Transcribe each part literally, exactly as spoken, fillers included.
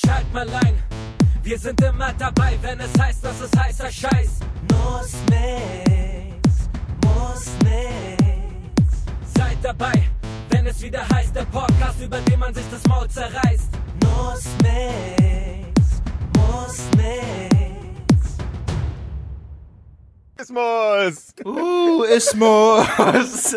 schalt mal ein. Wir sind immer dabei, wenn es heißt, dass es heißer Scheiß. Muss nix, muss nix. Seid dabei, wenn es wieder heißt, der Podcast, über den man sich das Maul zerreißt. Muss nix, muss nix. Ismus! Uh, Ismus!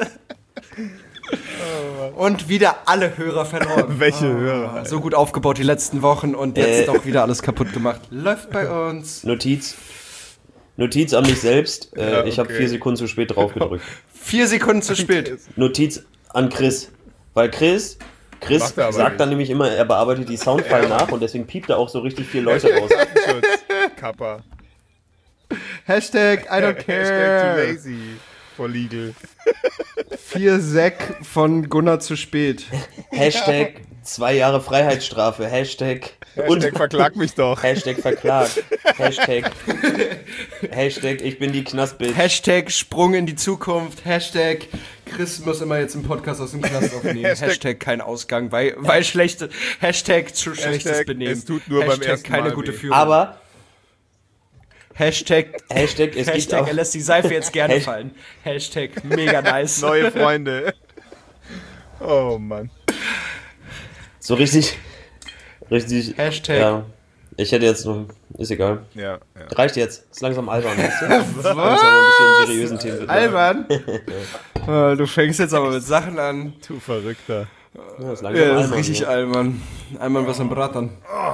Und wieder alle Hörer verloren. Welche oh, Hörer? So gut aufgebaut die letzten Wochen und jetzt äh. doch wieder alles kaputt gemacht. Läuft bei uns. Notiz. Notiz an mich selbst. Äh, ja, okay. Ich habe vier Sekunden zu spät drauf gedrückt. Vier Sekunden zu spät. Notiz an Chris. Weil Chris, Chris sagt nicht. Dann nämlich immer, er bearbeitet die Soundfile ja. nach und deswegen piept da auch so richtig viele Leute raus. Kappa. Hashtag I don't care. Hashtag too lazy for legal. Vier Sek von Gunnar zu spät. Hashtag zwei Jahre Freiheitsstrafe. Hashtag Hashtag und verklag mich doch. Hashtag verklag. Hashtag Hashtag ich bin die Knastbild. Hashtag Sprung in die Zukunft. Hashtag Chris muss immer jetzt im Podcast aus dem Knast aufnehmen. Hashtag, Hashtag kein Ausgang, weil, weil schlechte. Hashtag zu schlechtes Hashtag Benehmen. Es tut nur Hashtag beim ersten keine Mal gute weh. Führung. Aber Hashtag, Hashtag, es Hashtag gibt er lässt die Seife jetzt gerne fallen. Hashtag mega nice. Neue Freunde. Oh Mann. So richtig, richtig. Hashtag. Ja, ich hätte jetzt noch, ist egal. Ja, ja. Reicht jetzt, ist langsam albern, weißt du? Was? Langsam ein bisschen seriösen Themen. Wird albern? Oh, du fängst jetzt aber mit Sachen an. Du Verrückter. Ja, ist langsam Ja, das ist albern, richtig ja. albern. Albern was am Bratern.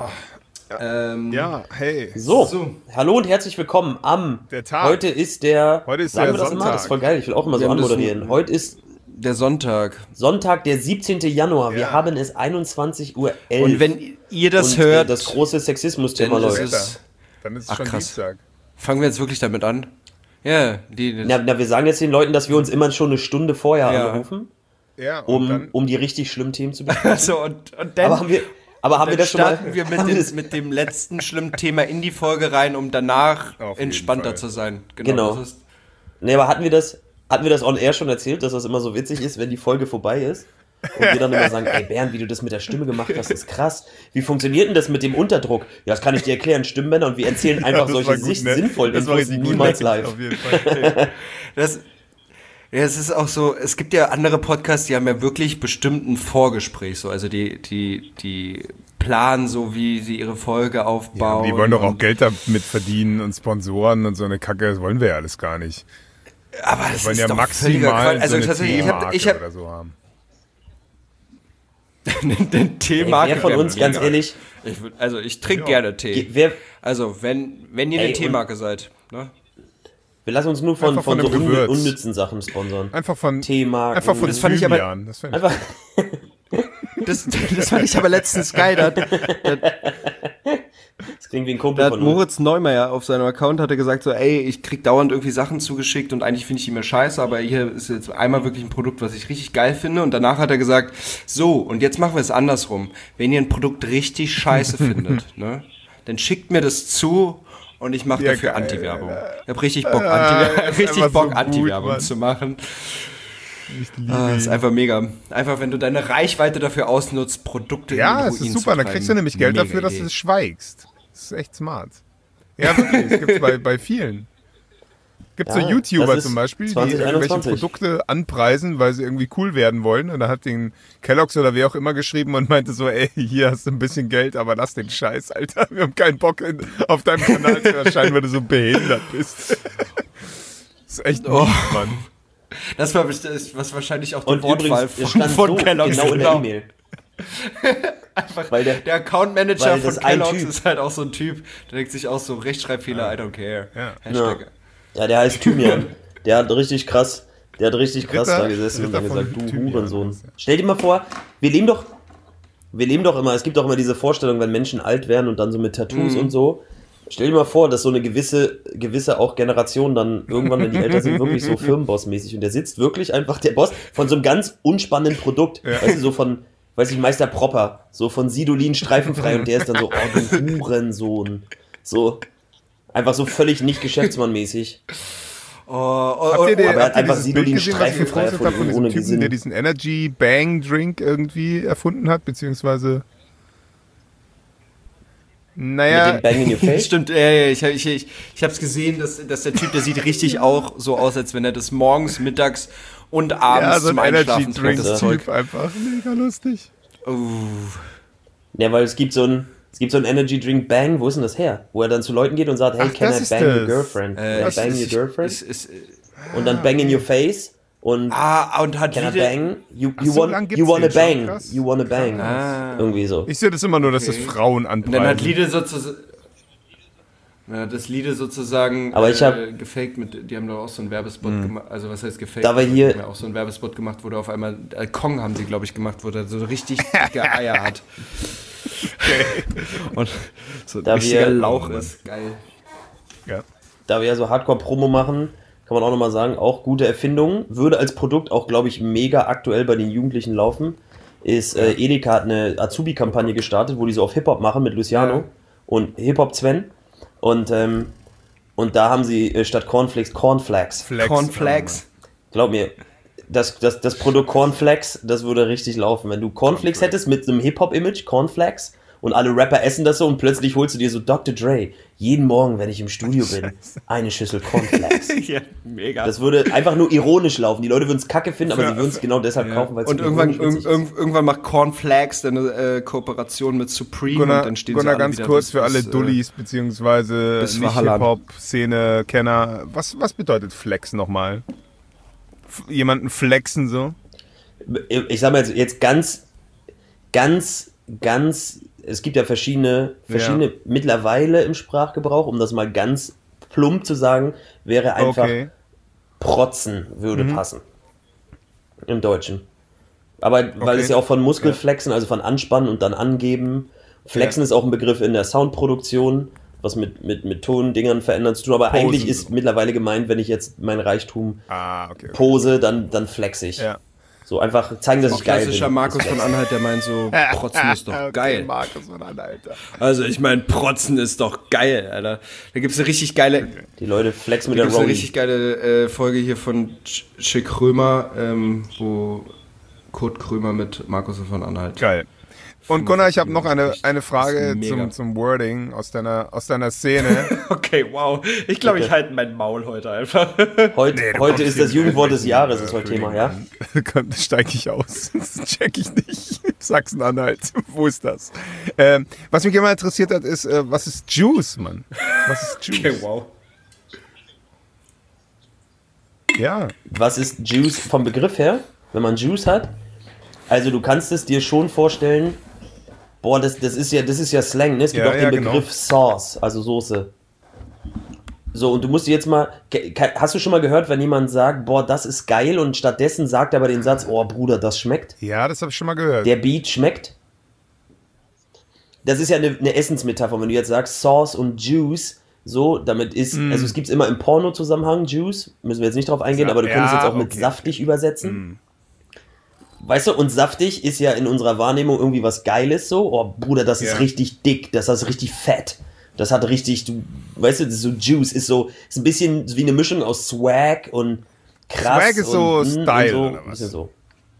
Ähm, Ja, hey. So, So. hallo und herzlich willkommen am, Der Tag. heute ist der, Heute ist sagen der wir das immer, Sonntag. das ist voll geil, ich will auch immer Wir so haben das anmoderieren. ein- Heute ist Der Sonntag. Sonntag, der siebzehnten Januar, wir Ja. haben es einundzwanzig Uhr elf. Und wenn ihr das und, hört, äh, das große Sexismus-Thema dann ist läuft. es- Dann ist es Ach, schon krass. Dienstag. fangen wir jetzt wirklich damit an. Ja, die. Na, na, wir sagen jetzt den Leuten, dass wir uns immer schon eine Stunde vorher Ja. anrufen, Ja, und um, dann um die richtig schlimmen Themen zu besprechen. Also und, und dann, Aber haben wir, aber haben wir dann das schon mal... starten wir mit, haben wir dem, das- mit dem letzten schlimmen Thema in die Folge rein, um danach Auf jeden entspannter Fall. zu sein. Genau. Das ist, Nee, aber hatten wir das, hatten wir das on air schon erzählt, dass das immer so witzig ist, wenn die Folge vorbei ist? Und wir dann immer sagen, ey Bernd, wie du das mit der Stimme gemacht hast, ist krass. Wie funktioniert denn das mit dem Unterdruck? Ja, das kann ich dir erklären, Stimmbänder, und wir erzählen einfach das solche war gut, sich ne? sinnvollen Das war Infos richtig gut, niemals ne? live. Auf jeden Fall. das, ja, es ist auch so, es gibt ja andere Podcasts, die haben ja wirklich bestimmt ein Vorgespräch, so, also die, die, die planen so, wie sie ihre Folge Ja, aufbauen. die wollen doch auch und- Geld damit verdienen und Sponsoren und so eine Kacke, das wollen wir ja alles gar nicht. Aber das Wir wollen ist ja doch völliger maximal Quatsch. Also so eine tatsächlich, ich habe Teemarke ich hab, oder so haben. den Ey, Teemarke. wer von wär uns, ganz mega. ehrlich, Ich, würd- also ich trinke Ja. gerne Tee. ge- wer, Also wenn, wenn ihr Ey, eine und- Teemarke seid, ne? wir lassen uns nur von, Einfach von, von so einem unnü Gewürz. unnützen Sachen sponsern. Einfach von, Teemarken. einfach von Das fand ich aber- Thymian. Das fand ich Einfach, Das, das fand ich aber letztens geil. Da, hat- das klingt wie ein Kumpel da hat von uns. Moritz Neumeier auf seinem Account hatte gesagt so, ey, ich krieg dauernd irgendwie Sachen zugeschickt und eigentlich finde ich die mir scheiße, aber hier ist jetzt einmal wirklich ein Produkt, was ich richtig geil finde, und danach hat er gesagt, so, und jetzt machen wir es andersrum. Wenn ihr ein Produkt richtig scheiße findet, ne, dann schickt mir das zu und ich mache Ja, dafür geil, Anti-Werbung. Alter. Ich hab richtig Bock, Ah, Anti ist richtig einfach Bock so gut, Anti-Werbung Mann. zu machen. Ich liebe Ah, ist ihn. einfach mega. Einfach, wenn du deine Reichweite dafür ausnutzt, Produkte Ja, in den es ist Ruin super, zu dann kriegst du treiben. nämlich Geld Mega dafür, dass Idee. du schweigst. Das ist echt smart. Ja, wirklich, das gibt's bei, bei vielen. Gibt so Ja, YouTuber das ist zum Beispiel, die zwanzig irgendwelche einundzwanzig. Produkte anpreisen, weil sie irgendwie cool werden wollen. Und da hat den Kellogg's oder wer auch immer geschrieben und meinte so, ey, hier hast du ein bisschen Geld, aber lass den Scheiß, Alter. Wir haben keinen Bock, in, auf deinem Kanal zu erscheinen, weil du so behindert bist. Das ist echt Oh. mies, Mann. Das war best- ist was wahrscheinlich auch die Und Wortwahl übrigens, es von, stand von so Kellogg's. genau in der E-Mail. Einfach, Weil der, der- der Account Manager weil von das ein Kellogg's Typ- ist halt auch so ein Typ, der denkt sich auch so, Rechtschreibfehler, I don't care. Ja. Hashtag. Ja, der heißt Thymian. Der hat richtig krass, der hat richtig krass Ritter- da gesessen und dann Ritter von gesagt, du Thymian Hurensohn. heißt er. Stell dir mal vor, wir leben doch, wir leben doch immer, es gibt doch immer diese Vorstellung, wenn Menschen alt werden und dann so mit Tattoos Mhm. und so. Stell dir mal vor, dass so eine gewisse, gewisse auch Generation dann irgendwann, wenn die älter sind, wirklich so Firmenboss-mäßig, und der sitzt wirklich einfach, der Boss, von so einem ganz unspannenden Produkt, weißt du, so von, weiß ich, Meister Propper, so von Sidolin streifenfrei, und der ist dann so, oh, du Hurensohn. So, einfach so völlig nicht geschäftsmannmäßig. Oh, oh, Habt ihr, den, Aber er hat habt ihr einfach dieses Sidolin Bild gesehen, was ich streifenfrei gepostet habe von erfunden, diesem ohne Typen, Gesinn. der diesen Energy Bang Drink irgendwie erfunden hat, beziehungsweise Naja. Mit dem Bang in your face? Stimmt, ja, ja, ich, ich, ich, ich habe es gesehen, dass, dass der Typ, der sieht richtig auch so aus, als wenn er das morgens, mittags und abends Ja, so ein zum Einschlafen Energy trinkt, das Zeug. Drink einfach. Mega lustig. Uh. Ja, weil es gibt so ein, es gibt so ein Energy Drink Bang, wo ist denn das her? Wo er dann zu Leuten geht und sagt, hey, Ach, can das I ist bang das. your girlfriend? Äh, Can I ist- bang ist- your girlfriend? Ist, ist, Und dann bang in your face und ah, und hat can I Lieder- bang? You, Ach, you, so want, lang gibt's you wanna den schon, bang? krass. You wanna bang? Ah. Irgendwie so. Ich sehe das immer nur, dass das Frauen Und dann hat anpreisen. Liede sozusagen. Ja, das Liede sozusagen Aber ich hab- äh, gefaked mit, die haben doch auch so einen Werbespot gemacht, also was heißt gefaked? Da war hier- Die haben ja auch so einen Werbespot gemacht, wo der auf einmal, äh, Kong haben sie glaube ich gemacht, wo der so richtig dicke Eier hat. Und so ein Da richtiger wir- Lauch ist, geil. Ja. Da wir ja so Hardcore-Promo machen, kann man auch nochmal sagen, auch gute Erfindung. Würde als Produkt auch, glaube ich, mega aktuell bei den Jugendlichen laufen. Ist, äh, Edeka hat eine Azubi-Kampagne gestartet, wo die so auf Hip-Hop machen mit Luciano Ja. und Hip-Hop-Sven. Und, ähm, und da haben sie äh, statt Cornflakes Cornflakes. Flex. Cornflakes. Glaub mir, das, das, das Produkt Cornflakes, das würde richtig laufen. Wenn du Cornflakes hättest mit einem Hip-Hop-Image, Cornflakes, und alle Rapper essen das so und plötzlich holst du dir so Doktor Dre, jeden Morgen, wenn ich im Studio bin, eine Schüssel Cornflakes. Ja, mega. Das würde einfach nur ironisch laufen. Die Leute würden es kacke finden, aber sie würden es genau deshalb Ja. kaufen, weil es Und irgendwann, ironisch witzig irg irg irgendwann macht Cornflakes dann eine äh, Kooperation mit Supreme und Gunnar, dann stehen Gunnar sie alle ganz wieder kurz bis- für alle bis, äh, Dullis, beziehungsweise bis nicht Valhalla. Hip-Hop-Szene-Kenner. Was, was bedeutet Flex nochmal? F jemanden flexen so? ist. Ich sag mal jetzt, jetzt ganz, ganz, ganz, es gibt ja verschiedene, verschiedene Ja. mittlerweile im Sprachgebrauch, um das mal ganz plump zu sagen, wäre einfach Okay. protzen würde Mhm. passen. Im Deutschen. Aber weil Okay. es ja auch von Muskelflexen, also von Anspannen und dann angeben. Flexen Ja. ist auch ein Begriff in der Soundproduktion, was mit, mit, mit Tondingern verändern zu tun. Aber Posen eigentlich so. ist mittlerweile gemeint, wenn ich jetzt mein Reichtum Ah, okay. okay. pose, dann, dann flex ich. Ja. So einfach zeigen, dass Auch ich geil bin. klassischer Markus von Anhalt, der meint so, Protzen ist doch Okay, geil. Markus von Anhalter. Also ich meine, Protzen ist doch geil, Alter. Da gibt's eine richtig geile, Die Leute flexen mit da der gibt's eine Rolli. richtig geile äh, Folge hier von Sch- Schick Krömer, ähm, wo Kurt Krömer mit Markus von Anhalt. Geil. Und Gunnar, ich habe noch eine, Echt, eine Frage das ist mega. zum, zum Wording aus deiner, aus deiner Szene. Okay, wow. Ich glaube, ich Okay. halte mein Maul heute einfach. Heute, Nee, du heute kommst ist das hier- Jugendwort des Jahres, Äh, ist heute Thema, ja? Komm, steig ich aus. Das check ich nicht. Sachsen-Anhalt. Wo ist das? Ähm, was mich immer interessiert hat, ist, äh, was ist Juice, Mann? Was ist Juice? Okay, wow. Ja. Was ist Juice vom Begriff her, wenn man Juice hat? Also du kannst es dir schon vorstellen, boah, das, das, ist, ja, das ist ja Slang, ne? Es gibt Ja, auch den ja, genau. Begriff Sauce, also Soße. So, und du musst dir jetzt mal, ke- ke- hast du schon mal gehört, wenn jemand sagt, boah, das ist geil und stattdessen sagt er aber den Satz, oh Bruder, das schmeckt? Ja, das habe ich schon mal gehört. Der Beat schmeckt? Das ist ja eine, eine Essensmetapher, wenn du jetzt sagst Sauce und Juice, so, damit ist, Mm. also es gibt es immer im Porno-Zusammenhang, Juice, müssen wir jetzt nicht drauf eingehen, Ja, aber du könntest ja, jetzt auch mit okay. saftig übersetzen. Weißt du, und saftig ist ja in unserer Wahrnehmung irgendwie was Geiles so. Oh, Bruder, das Ja. ist richtig dick, das ist richtig fett. Das hat richtig, du, weißt du, das ist so Juice, ist so, ist ein bisschen wie eine Mischung aus Swag und krass. Swag ist und, so mm, Style, und so, oder was? bisschen so.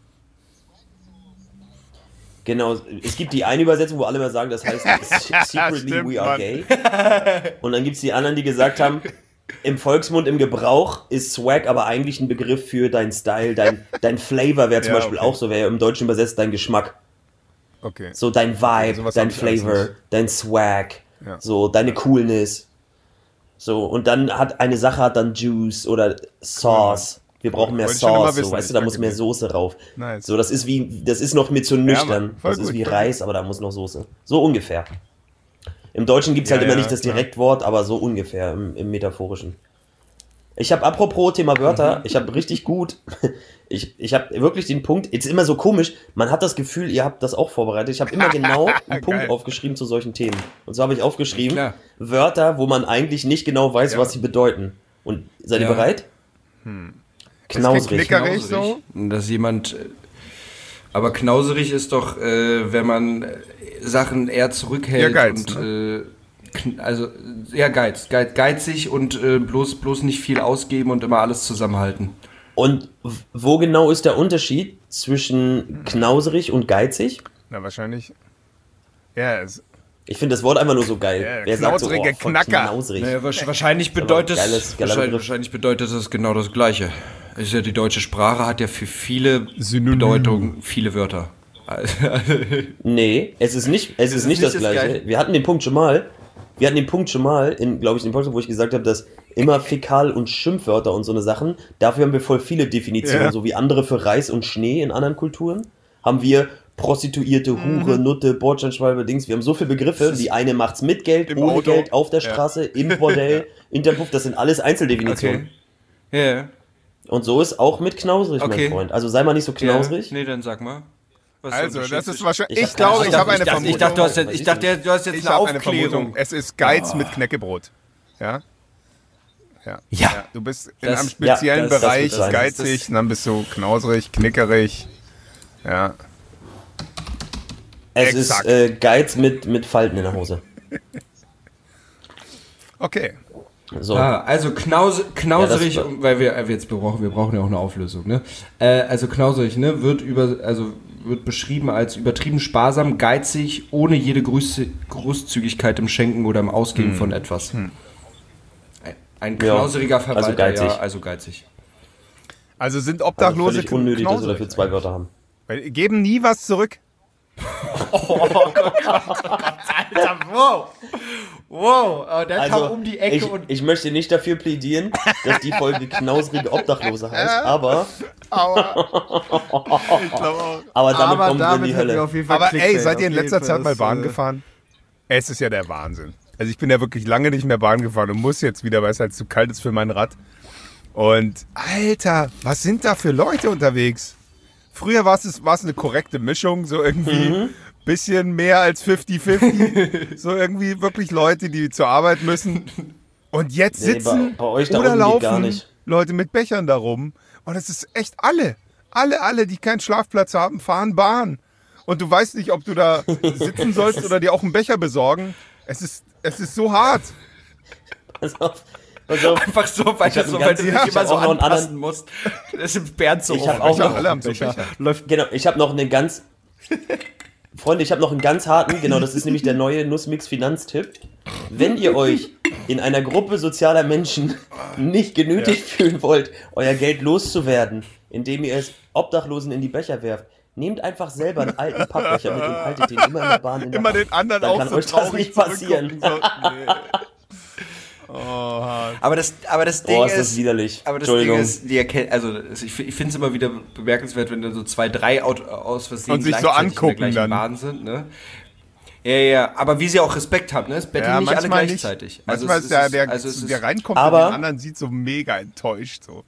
Genau, es gibt die eine Übersetzung, wo alle mal sagen, das heißt secretly Stimmt, we are Mann. gay. Und dann gibt es die anderen, die gesagt haben, im Volksmund, im Gebrauch ist Swag aber eigentlich ein Begriff für dein Style, dein, dein Flavor wäre zum Ja, Beispiel okay. auch so, wäre im Deutschen übersetzt dein Geschmack. Okay. So dein Vibe, sowas dein hab ich alles Flavor, nicht. dein Swag, Ja. so deine Coolness. So, und dann hat eine Sache hat dann Juice oder Sauce. Wir brauchen mehr Wollte ich schon immer Sauce, so, wissen, weißt du, da danke muss mehr dir. Soße rauf. Nice. So, das ist wie, das ist noch mit zu nüchtern. Mann, voll das ist gut, wie voll Reis, aber da muss noch Soße. So ungefähr. Im Deutschen gibt es halt Ja, immer ja, nicht das klar. Direktwort, aber so ungefähr im, im Metaphorischen. Ich habe apropos Thema Mhm. Wörter, ich habe richtig gut, ich, ich habe wirklich den Punkt, jetzt immer so komisch, man hat das Gefühl, ihr habt das auch vorbereitet, ich habe immer genau einen Punkt Geil. aufgeschrieben zu solchen Themen. Und so habe ich aufgeschrieben, Klar. Wörter, wo man eigentlich nicht genau weiß, Ja. was sie bedeuten. Und seid ihr Ja. bereit? Hm. Knausrig. Knickerig so? Dass jemand. äh, Aber knauserig ist doch, äh, wenn man äh, Sachen eher zurückhält Ja, Geiz, und äh, kn- also eher Geiz, Geiz, geizig und äh, bloß bloß nicht viel ausgeben und immer alles zusammenhalten. Und w- wo genau ist der Unterschied zwischen knauserig und geizig? Na, wahrscheinlich. Ja, es, Ich finde das Wort einfach nur so geil. Ja, Wer sagt so, knausrige oh, voll Knacker. knausrig. Naja, wahrscheinlich bedeutet, geiles- geiler wahrscheinlich, Begriff. wahrscheinlich bedeutet das genau das Gleiche. Ist ja, die deutsche Sprache hat ja für viele Synonym. Bedeutungen viele Wörter. Nee, es ist nicht, es ist nicht das das Gleiche. Gleiche. Wir hatten den Punkt schon mal, wir hatten den Punkt schon mal, in, glaube ich, in dem Podcast, wo ich gesagt habe, dass immer Fäkal- und Schimpfwörter und so eine Sachen, dafür haben wir voll viele Definitionen, Ja. so wie andere für Reis und Schnee in anderen Kulturen, haben wir Prostituierte, Hure, Nutte, Bordsteinschwalbe, Dings, wir haben so viele Begriffe, die eine macht's mit Geld, Im ohne Auto. Geld, auf der Ja. Straße, im Bordell, Interpuff, das sind alles Einzeldefinitionen. Okay. Ja. Und so ist auch mit knausrig, Okay. mein Freund. Also sei mal nicht so knausrig. Ja. Nee, dann sag mal. Was Also, ist das der ist wahrscheinlich. Ich Ich, hab- glaube, ich ich, dachte- habe eine Ich dachte, Vermutung. ich dachte, du hast Was jetzt, ist ich dachte, du hast jetzt Ich eine habe eine Aufklärung. Vermutung. Es ist Geiz mit Knäckebrot. Ja? Ja. Ja. Du bist in Das- einem speziellen ja, das- das Bereich wird sein. geizig, und dann bist du knausrig, knickerig. Ja. Es Exakt. ist äh, Geiz mit, mit Falten in der Hose. Okay. So. Ah, also knaus, knauserig, Ja, das- weil wir, äh, jetzt wir brauchen, wir brauchen ja auch eine Auflösung, ne? Äh, also knauserig, ne, wird über, also wird beschrieben als übertrieben sparsam, geizig, ohne jede Groß, Großzügigkeit im Schenken oder im Ausgeben von etwas. Ein, ein Ja, knauseriger Verwalter, also geizig. ja, also geizig. Also sind Also Obdachlose völlig unnötig, dass wir knausrig. dafür zwei Wörter haben. Weil, geben nie was zurück. Alter, wow! Wow, aber der Also, ich, ich möchte nicht dafür plädieren, dass die Folge knausrige Obdachlose heißt, aber, Aber. ich glaube auch. aber damit kommen wir in die Hölle. Aber ey, seid ihr in letzter Zeit mal Bahn gefahren? Es ist ja der Wahnsinn. Also ich bin ja wirklich lange nicht mehr Bahn gefahren und muss jetzt wieder, weil es halt zu kalt ist für mein Rad. Und Alter, was sind da für Leute unterwegs? Früher war es war es eine korrekte Mischung, so irgendwie Mhm. bisschen mehr als fünfzig fünfzig. So irgendwie wirklich Leute, die zur Arbeit müssen. Und jetzt Nee, sitzen bei- bei euch da oder unten geht gar laufen nicht. Leute mit Bechern da rum. Und es ist echt alle. Alle, alle, die keinen Schlafplatz haben, fahren Bahn. Und du weißt nicht, ob du da sitzen sollst oder dir auch einen Becher besorgen. Es ist, es ist so hart. Pass auf, pass auf. Einfach so, weil, Ich hab du, so, einen weil du ganzen- dich ich immer hab so auch noch einen anpassen anderen- musst. Das ist Bernd so. Ich hab oh, auch Becher, noch- alle haben so Becher. Becher. Läuft Genau, ich habe noch einen ganz, Freunde, ich habe noch einen ganz harten, genau, das ist nämlich der neue Nussmix-Finanztipp. Wenn ihr euch in einer Gruppe sozialer Menschen nicht genötigt fühlen wollt, euer Geld loszuwerden, indem ihr es Obdachlosen in die Becher werft, nehmt einfach selber einen alten Pappbecher mit und haltet den immer in der Bahn in der Immer Hand. den anderen Dann auch kann so euch das traurig nicht passieren. zurückgucken, So, nee. Oh, hart. Aber das, aber das Ding Boah, ist ist, das widerlich. aber das Entschuldigung. Ding ist, die erkennt, also es- ich, ich finde es immer wieder bemerkenswert, wenn da so zwei, drei Auto, aus Versehen Und sich so gleichzeitig angucken in der gleichen dann. Bahn sind, ne? Ja, ja, aber wie sie auch Respekt haben, ne? Es betteln Ja, nicht alle manchmal gleichzeitig. Nicht. Manchmal es ist der, der, also es ist, der reinkommt Aber- und den anderen sieht so mega enttäuscht. So.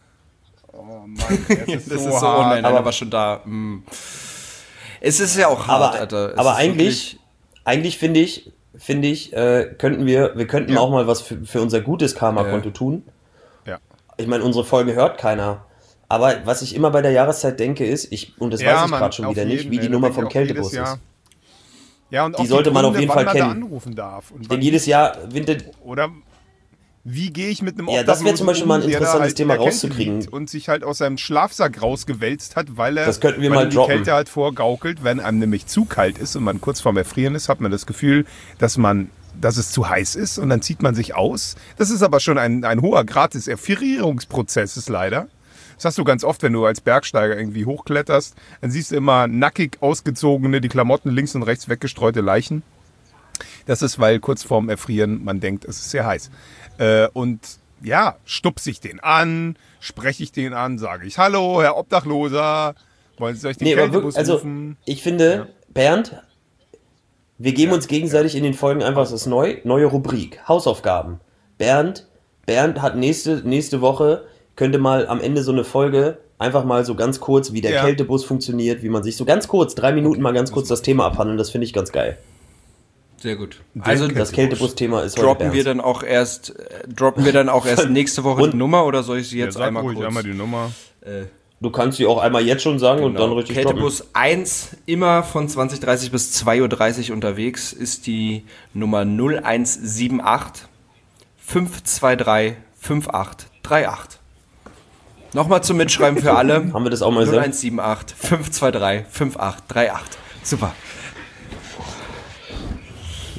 Oh Mann, das ist das so, ist so, oh hart. nein, nein, Aber- aber schon da. Mh. Es ist ja auch hart, aber, Alter. Es aber ist eigentlich, eigentlich finde ich, finde ich, äh, könnten wir, wir könnten Ja. auch mal was für, für unser gutes Karma-Konto tun. Ja. Ich meine, unsere Folge hört keiner. Aber was ich immer bei der Jahreszeit denke, ist, ich, und das Ja, weiß ich Mann, gerade schon auf wieder nicht, jeden, wie ey, die da Nummer denk ich vom auch jedes Kältebus Jahr. ist. Ja, und auch Die sollte man auf Gründe, jeden wann Fall man da kennen. anrufen darf. Und Denn wann, jedes Jahr windet, oder wie gehe ich mit einem Ja, das wäre zum Beispiel mal ein um, der da interessantes halt in Thema der Kälte rauszukriegen. liegt und sich halt aus seinem Schlafsack rausgewälzt hat, weil er Das könnten wir weil mal ihm die droppen. Kälte halt vorgaukelt. Wenn einem nämlich zu kalt ist und man kurz vorm Erfrieren ist, hat man das Gefühl, dass man dass es zu heiß ist und dann zieht man sich aus. Das ist aber schon ein, ein hoher Grad des Erfrierungsprozesses leider. Das hast du ganz oft, wenn du als Bergsteiger irgendwie hochkletterst, dann siehst du immer nackig ausgezogene, die Klamotten links und rechts weggestreute Leichen. Das ist, weil kurz vorm Erfrieren man denkt, es ist sehr heiß. Äh, und ja, stupse ich den an, spreche ich den an, sage ich, hallo, Herr Obdachloser, wollen Sie euch den nee, aber Kältebus wirklich, also, rufen? ich finde, Bernd, wir geben uns gegenseitig in den Folgen einfach das neu, neue Rubrik, Hausaufgaben. Bernd, Bernd hat nächste, nächste Woche, könnte mal am Ende so eine Folge einfach mal so ganz kurz, wie der Ja. Kältebus funktioniert, wie man sich so ganz kurz, drei Minuten mal ganz kurz das Thema abhandeln, das finde ich ganz geil. Sehr gut. Der Also Das Kältebus-Thema ist heute droppen wir Bernds. dann auch erst, äh, droppen wir dann auch erst nächste Woche Und- die Nummer oder soll ich sie Ja, jetzt sag einmal ruhig kurz? einmal die Nummer. äh, Du kannst sie auch einmal jetzt schon sagen und dann richtig droppen. Kältebus eins, immer von zwanzig Uhr dreißig bis zwei Uhr dreißig unterwegs, ist die Nummer null eins sieben acht fünf zwei drei fünf acht drei acht. Nochmal zum Mitschreiben für alle. Haben wir das auch mal null gesagt? eins sieben acht fünf zwei drei fünf acht drei acht. Super.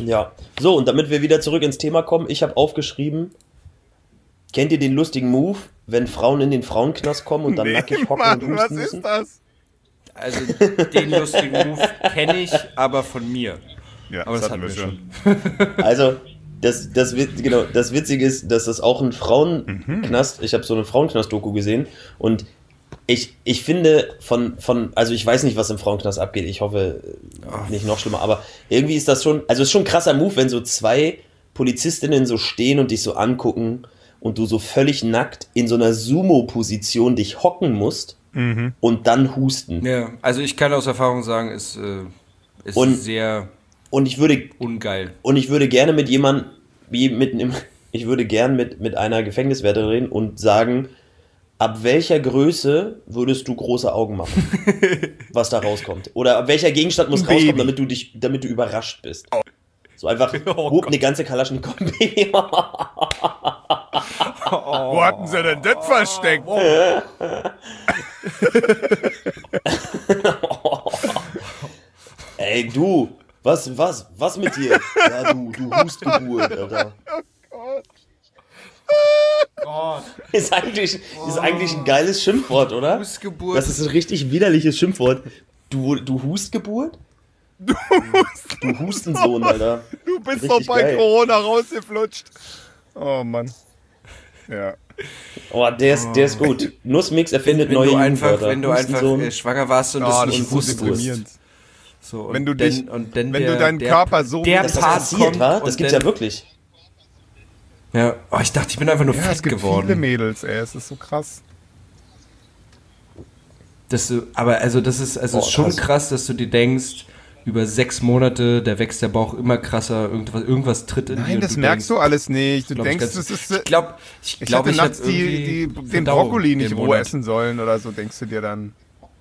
Ja. So, und damit wir wieder zurück ins Thema kommen, ich habe aufgeschrieben, kennt ihr den lustigen Move, wenn Frauen in den Frauenknast kommen und dann Nee, nackig hocken Mann, und was husten ist müssen? das? Also den lustigen Move kenne ich, aber von mir. Ja, Aber das hatten hatten wir schon. Also, das, das, Wit- genau, das Witzige ist, dass das auch ein Frauenknast, ich habe so eine Frauenknast-Doku gesehen und ich, ich finde von, von, also ich weiß nicht, was im Frauenknast abgeht, ich hoffe nicht noch schlimmer, aber irgendwie ist das schon, also es ist schon ein krasser Move, wenn so zwei Polizistinnen so stehen und dich so angucken und du so völlig nackt in so einer Sumo-Position dich hocken musst und dann husten. Ja, also ich kann aus Erfahrung sagen, ist, äh, ist Und- sehr Und ich würde ungeil. Und ich würde gerne mit jemandem, wie mit einem, ich würde gern mit, mit einer Gefängniswärterin reden und sagen, ab welcher Größe würdest du große Augen machen, was da rauskommt? Oder ab welcher Gegenstand muss Ein Baby. rauskommen, damit du dich, damit du überrascht bist? So einfach, Oh hup, Gott. eine ganze Kalaschnikow. Baby. Wo hatten sie denn das versteckt? Ey, du, was, was, was mit dir? Ja, du, du Hustgeburt, Alter. Gott. Ist eigentlich, ist eigentlich ein geiles Schimpfwort, oder? Hustgeburt. Das ist ein richtig widerliches Schimpfwort. Du, du Hustgeburt? Du, du Hustensohn, Alter. Du bist Richtig doch bei geil. Corona rausgeflutscht. Oh Mann. Ja. Oh, der ist, der ist gut. Nussmix erfindet wenn neue du einfach, Jugendwörter. wenn du einfach Hustensohn. äh, schwanger warst und Oh, das das nicht ist so wusstest. deprimierend. So, und Wenn du dann- dich- und dann wenn der, du deinen der, Körper so- der Dass das Part passiert, kommt wa? Das und gibt's dann, ja wirklich. Ja, oh, ich dachte, ich bin einfach nur Ja, fett es gibt geworden. viele Mädels, ey. Es ist so krass. Dass du, aber also das ist also Boah, es ist schon krass. krass, dass du dir denkst, über sechs Monate, da wächst der Bauch immer krasser, irgendwas, irgendwas tritt in dir. Nein, und das du merkst denkst, du alles nicht. Du glaub, ich denkst, ganz- das ist... Ich glaube, ich, Ich glaub, hätte ich hab nachts die, irgendwie die, den Verdauung Brokkoli nicht den roh Monat. essen sollen oder so, denkst du dir dann.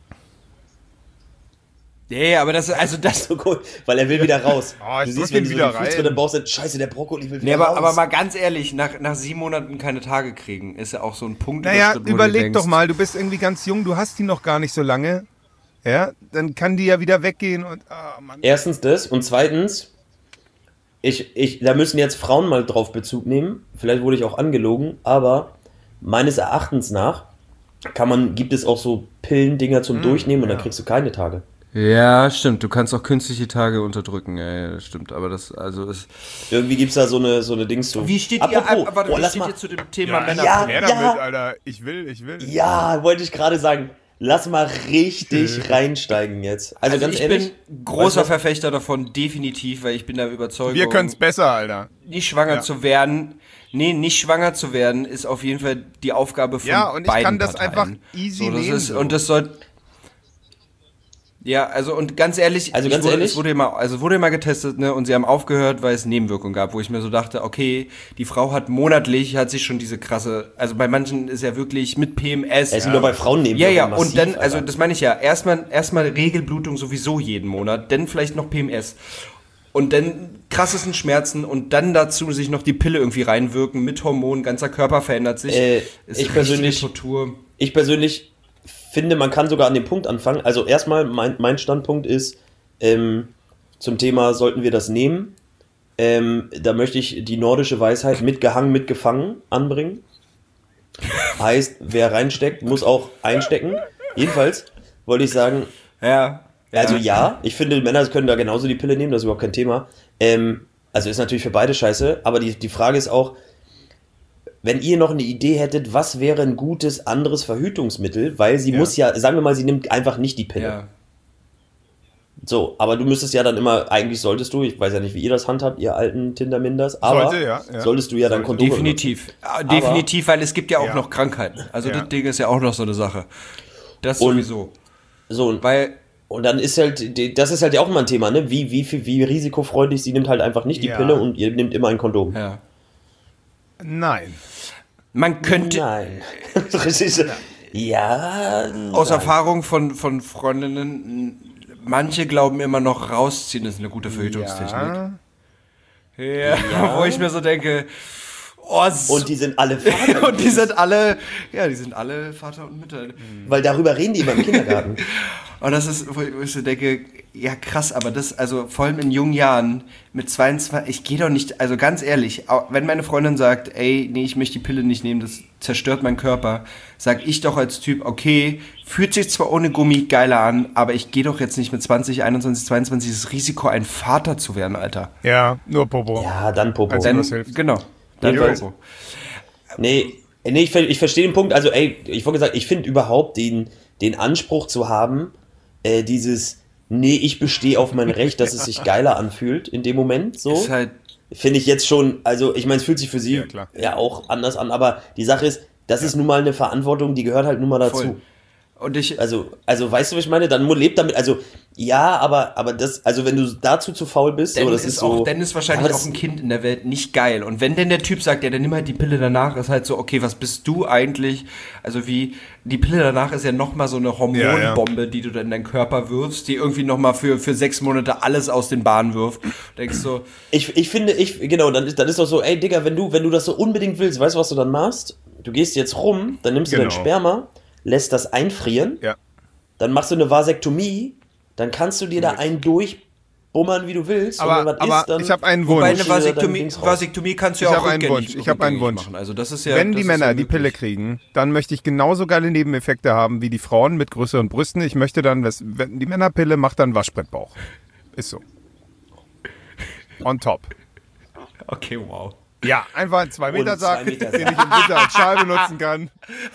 Nee, aber das also das So cool, weil er will wieder raus. Oh, ich du drück siehst, wenn ihn du so wieder die Fuß rein. drin im Bauch sind, scheiße, der Brokkoli will wieder Nee, aber, raus. aber mal ganz ehrlich, nach, nach sieben Monaten keine Tage kriegen, ist ja auch so ein Punkt. Naja, überschritten, wo du überleg denkst, doch mal, du bist irgendwie ganz jung, du hast die noch gar nicht so lange. Ja, dann kann die ja wieder weggehen und... Ah, Mann. Erstens das und zweitens, ich, ich, da müssen jetzt Frauen mal drauf Bezug nehmen. Vielleicht wurde ich auch angelogen, aber meines Erachtens nach kann man, gibt es auch so Pillendinger zum Durchnehmen und dann kriegst du keine Tage. Ja, stimmt, du kannst auch künstliche Tage unterdrücken, ja, ja, das stimmt, aber das, also ist... Irgendwie gibt's da so eine, so eine Dings so. Wie steht Apropos, ihr, warte, oh, wie lass steht mal, ihr zu dem Thema Männer? ja. Her damit, Alter. Ich will, ich will. ja, wollte ich gerade sagen. Lass mal richtig reinsteigen jetzt. Also, Also ganz ich ehrlich. bin großer weißt du, Verfechter davon, definitiv, weil ich bin der Überzeugung, Wir können's besser, Alter. nicht schwanger Ja. zu werden, nee, nicht schwanger zu werden, ist auf jeden Fall die Aufgabe von Ja, und ich beiden kann das Parteien. einfach easy so, das nehmen, ist, so. Und das soll... Ja, also und ganz ehrlich, Also ich ganz wurde, ehrlich? es wurde ja mal, also wurde ja mal getestet, ne, und sie haben aufgehört, weil es Nebenwirkungen gab, wo ich mir so dachte, okay, die Frau hat monatlich, hat sich schon diese krasse, also bei manchen ist ja wirklich mit P M S. Es sind nur bei Frauen nehmen. Ja, ja, massiv, und dann, also Alter. das meine ich ja, erstmal erstmal Regelblutung sowieso jeden Monat, dann vielleicht noch P M S. Und dann krassesten Schmerzen und dann dazu sich noch die Pille irgendwie reinwirken mit Hormonen, ganzer Körper verändert sich. Äh, Ist ich richtige persönlich- Tortur. Ich persönlich finde, man kann sogar an dem Punkt anfangen. Also erstmal, mein, mein Standpunkt ist, ähm, zum Thema, sollten wir das nehmen? Ähm, da möchte ich die nordische Weisheit mitgehangen, mitgefangen anbringen. Heißt, wer reinsteckt, muss auch einstecken. Jedenfalls wollte ich sagen, Ja. also ja, ich finde, Männer können da genauso die Pille nehmen, das ist überhaupt kein Thema. Ähm, also ist natürlich für beide scheiße, aber die, die Frage ist auch, wenn ihr noch eine Idee hättet, was wäre ein gutes anderes Verhütungsmittel, weil sie Ja. muss ja, sagen wir mal, sie nimmt einfach nicht die Pille. Ja. So, aber du müsstest ja dann immer, eigentlich solltest du, ich weiß ja nicht, wie ihr das handhabt, ihr alten Tinderminders, aber Sollte, ja, ja. solltest du ja dann Sollte. Kondome Definitiv. Ja, definitiv, weil es gibt ja auch Ja. noch Krankheiten. Also Ja. das Ding ist ja auch noch so eine Sache. Das Und- sowieso. benutzen. So, und, Weil, und dann ist halt, die- das ist halt ja auch immer ein Thema, ne? Wie, wie, wie, wie risikofreundlich, sie nimmt halt einfach nicht die Ja. Pille und ihr nehmt immer ein Kondom. ja. Nein. Man könnte, Nein. Das ist, ja. aus nein. Erfahrung von, von Freundinnen, manche glauben immer noch, rausziehen ist eine gute Verhütungstechnik. Ja. Ja, wo ich mir so denke, Oh, so und die sind alle Vater. und die sind alle, ja, die sind alle Vater und Mütter. Weil darüber reden die immer im Kindergarten. Und das ist, wo ich so denke, ja krass, aber das, also vor allem in jungen Jahren mit zweiundzwanzig, ich gehe doch nicht, also ganz ehrlich, wenn meine Freundin sagt, ey, nee, ich möchte die Pille nicht nehmen, das zerstört meinen Körper, sag ich doch als Typ, okay, fühlt sich zwar ohne Gummi geiler an, aber ich gehe doch jetzt nicht mit zwanzig, einundzwanzig, zweiundzwanzig das Risiko, ein Vater zu werden, Alter. Ja, nur Popo. Ja, dann Popo. Also, Dann, das hilft. genau, dann Jedenfalls. Popo. Nee, nee ich, ich verstehe den Punkt. Also, ey, ich wollte gesagt, ich finde überhaupt den, den Anspruch zu haben, äh, dieses, nee, ich bestehe auf mein Recht, dass es sich geiler anfühlt in dem Moment, so. Ist halt, Finde ich jetzt schon, also ich meine, es fühlt sich für sie Ja, ja, klar. auch anders an, aber die Sache ist, das ist nun mal eine Verantwortung, die gehört halt nun mal dazu. voll. Und ich, Also, also weißt du, was ich meine? Dann lebt damit, also ja, aber, aber das, also wenn du dazu zu faul bist, dann so, das ist, ist auch, so. dann ist wahrscheinlich aber das- auch ein Kind in der Welt nicht geil. Und wenn denn der Typ sagt, ja, dann nimm halt die Pille danach, ist halt so, okay, was bist du eigentlich? Also wie, die Pille danach ist ja nochmal so eine Hormonbombe, Ja, ja. die du dann in deinen Körper wirfst, die irgendwie nochmal für, für sechs Monate alles aus den Bahnen wirft. Du denkst so, Ich, ich finde, ich, genau, dann ist, dann ist doch so, ey Digga, wenn du, wenn du das so unbedingt willst, weißt du, was du dann machst? Du gehst jetzt rum, dann nimmst du Genau. dein Sperma, lässt das einfrieren, Ja. dann machst du eine Vasektomie, dann kannst du dir da einen durchbummern, wie du willst. Aber- und wenn was aber ist, dann ich hab einen wobei Wunsch. eine Schiebe dein Vasektomie, Dings raus. Vasektomie kannst du Ich ja hab auch einen rückgängig, Wunsch, ich hab einen rückgängig Wunsch. machen. Also das ist ja, Wenn das die ist Männer ja die Pille möglich. kriegen, dann möchte ich genauso geile Nebeneffekte haben wie die Frauen mit größeren Brüsten. Ich möchte dann, was- wenn die Männerpille macht dann Waschbrettbauch. Ist so. On top. Okay, wow. Ja, einfach einen zwei Meter Und Sack, zwei Meter den ich im Winter als Schal benutzen kann.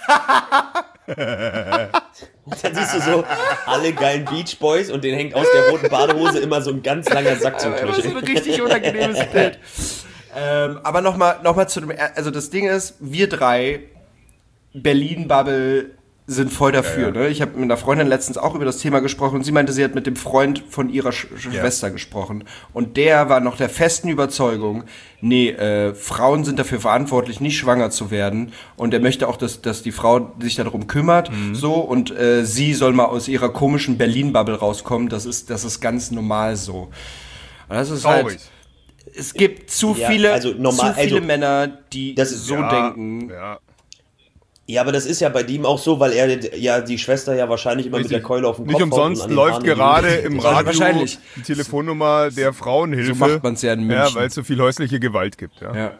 Dann siehst du so alle geilen Beach Boys und den hängt aus der roten Badehose immer so ein ganz langer Sack zum Das ist ein Knöchel. richtig unangenehmes Bild. Ähm, aber nochmal noch mal zu dem, also das Ding ist, wir drei, Berlin-Bubble, sind voll dafür. Ja, ja. Ne? Ich habe mit einer Freundin letztens auch über das Thema gesprochen und sie meinte, sie hat mit dem Freund von ihrer Sch Schwester gesprochen. Und der war noch der festen Überzeugung, nee, äh, Frauen sind dafür verantwortlich, nicht schwanger zu werden. Und er möchte auch, dass, dass die Frau sich darum kümmert. Mhm. So, und äh, sie soll mal aus ihrer komischen Berlin-Bubble rauskommen. Das ist, das ist ganz normal so. Und das ist Traurig. halt... Es gibt zu Ja, viele, also normal- zu viele also, Männer, die das ist- so ja, denken. Ja. Ja, aber das ist ja bei dem auch so, weil er ja die Schwester ja wahrscheinlich immer mit der Keule auf dem Kopf Nicht umsonst haut und an den läuft Haaren gerade liegt. im Also Radio wahrscheinlich. die Telefonnummer der Frauenhilfe. So macht man's ja in Ja, München. weil es so viel häusliche Gewalt gibt. Ja. Ja.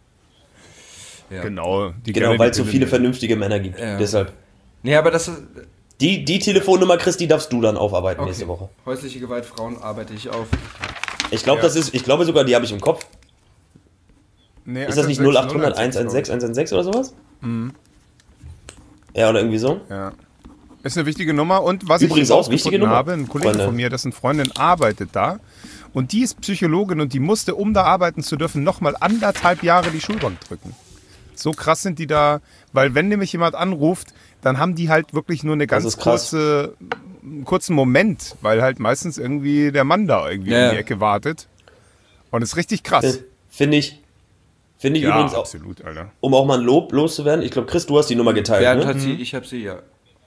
Ja. Genau. Die Genau, gerne weil die es so Pille viele nehmen. vernünftige Männer gibt. Ja. Deshalb. Nee, aber das ist. Die, die Telefonnummer, Chris, die darfst du dann aufarbeiten Okay. nächste Woche. Häusliche Gewalt, Frauen arbeite ich auf. Ich glaube, Ja. das ist, ich glaube sogar, die habe ich im Kopf. Nee, Ist das nicht null acht hundert eins eins sechs eins eins sechs oder sowas? Mhm. Ja, oder irgendwie so. Ja. Ist eine wichtige Nummer. Und was Übrigens ich auch wichtige rausgefunden Nummer. habe, ein Kollege Freunde. von mir, dessen Freundin arbeitet da. Und die ist Psychologin und die musste, um da arbeiten zu dürfen, nochmal anderthalb Jahre die Schulbank drücken. So krass sind die da, weil wenn nämlich jemand anruft, dann haben die halt wirklich nur eine ganz ist krass. kurze, einen kurzen Moment, weil halt meistens irgendwie der Mann da irgendwie Ja. um die Ecke wartet. Und ist richtig krass. Äh, Finde ich, finde ich Ja, übrigens auch, absolut, Alter. um auch mal ein Lob loszuwerden. Ich glaube, Chris, du hast die Nummer geteilt, Bernd ne? hat sie, ich habe sie, ja.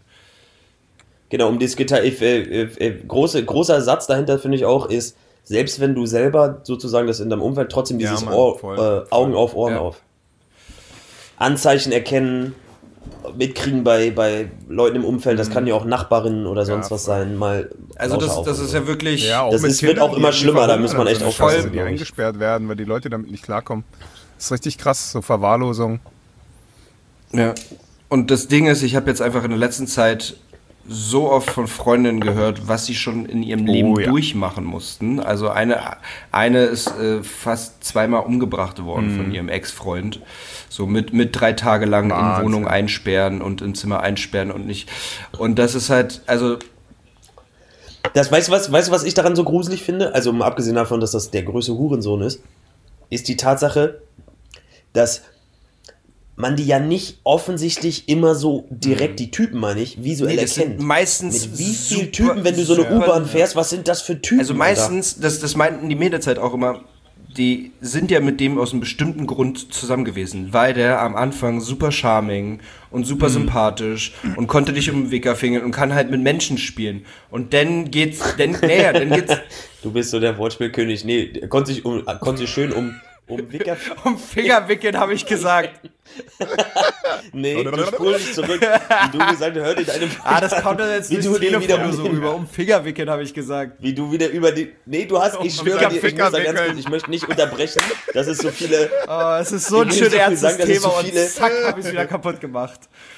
Genau, um das geteilt. Äh, äh, äh, große, großer Satz dahinter finde ich auch ist, selbst wenn du selber sozusagen das in deinem Umfeld trotzdem Ja, dieses Mann, Ohr, voll, äh, voll. Augen auf, Ohren Ja. auf. Anzeichen erkennen, mitkriegen bei, bei Leuten im Umfeld, das kann ja auch Nachbarinnen oder sonst Ja, was voll. sein, mal. Also lauter das, auf das und ist so. ja wirklich. Ja, auch Das mit ist- wird Kindern, auch immer die schlimmer, da verhungern muss man und echt so eine aufpassen, Scheiße, die glaub ich. eingesperrt werden, weil die Leute damit nicht klarkommen. Das ist richtig krass, so Verwahrlosung. Ja. Und das Ding ist, ich habe jetzt einfach in der letzten Zeit so oft von Freundinnen gehört, was sie schon in ihrem Leben ja. durchmachen mussten. Also eine, eine ist äh, fast zweimal umgebracht worden von ihrem Ex-Freund. So mit, mit drei Tage lang Wahnsinn. in Wohnung einsperren und im Zimmer einsperren und nicht. Und das ist halt, also Das, weißt du was, weißt du, was ich daran so gruselig finde? Also mal abgesehen davon, dass das der größte Hurensohn ist, ist die Tatsache, dass man die ja nicht offensichtlich immer so direkt, die Typen meine ich, visuell nee, das erkennt. sind meistens Mit wie super- vielen Typen, wenn du so eine super- U-Bahn fährst, was sind das für Typen? Also meistens, das, das meinten die Mädels halt auch immer, die sind ja mit dem aus einem bestimmten Grund zusammen gewesen, weil der am Anfang super charming und super Mhm. sympathisch und konnte dich um den Wecker fingeln und kann halt mit Menschen spielen. Und dann geht's, dann, naja, dann geht's, Du bist so der Wortspielkönig. Nee, er konnte sich, um, konnte sich schön um Um Wicker... Um Fingerwickeln habe ich gesagt. Nee, du spul dich zurück. Wie du gesagt hast, hör dir deine... Ah, das kommt dann jetzt wie durchs du dir Telefon wieder so rüber. Um Fingerwickeln habe ich gesagt. Wie du wieder über die... Nee, du hast... Ich schwöre dir, ich muss da ganz kurz, ich möchte nicht unterbrechen, dass es so viele... Oh, es ist so ein Ich will schön so viel ernstes sagen, dass es Thema so und viele- zack, habe ich es wieder kaputt gemacht.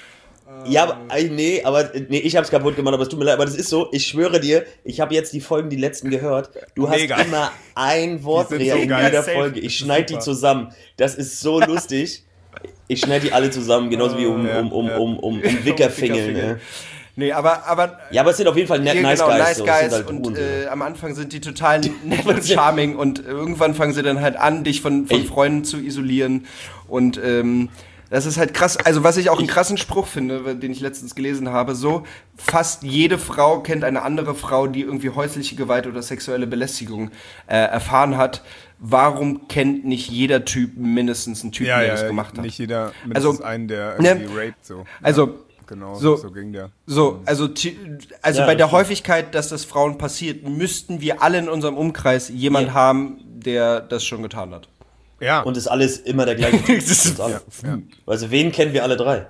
Ja, aber, äh, nee, aber, nee, ich hab's kaputt gemacht, aber es tut mir leid, aber das ist so, ich schwöre dir, ich habe jetzt die Folgen, die letzten gehört, du hast Mega. immer ein Wortdreher so in geil. jeder Safe. Folge, ich Das ist schneide die super. zusammen, das ist so lustig, ich schneide die alle zusammen, genauso wie um, Ja, um, um, ja. um, um, um Wickerfingeln, Wickerfingeln. ne? Nee, aber, aber Ja, aber es sind auf jeden Fall net, ja, nice genau, Guys, nice so. Guys Es sind halt und Hurensohn. äh, am Anfang sind die total nett und charming und irgendwann fangen sie dann halt an, dich von, von Ey. Freunden zu isolieren und ähm, das ist halt krass, also was ich auch einen krassen Spruch finde, den ich letztens gelesen habe, so, fast jede Frau kennt eine andere Frau, die irgendwie häusliche Gewalt oder sexuelle Belästigung äh, erfahren hat. Warum kennt nicht jeder Typ mindestens einen Typen, Ja, der ja, das gemacht hat? nicht jeder, mindestens Also, einen, der ne, irgendwie raped, so. Also, Genau, so- so, ging der. So, also, ti- also Ja, bei der das stimmt. Häufigkeit, dass das Frauen passiert, müssten wir alle in unserem Umkreis jemand Ja. haben, der das schon getan hat. Ja, Und ist alles immer der gleiche Typ. Das ist- Uns alle. ja. Also wen kennen wir alle drei?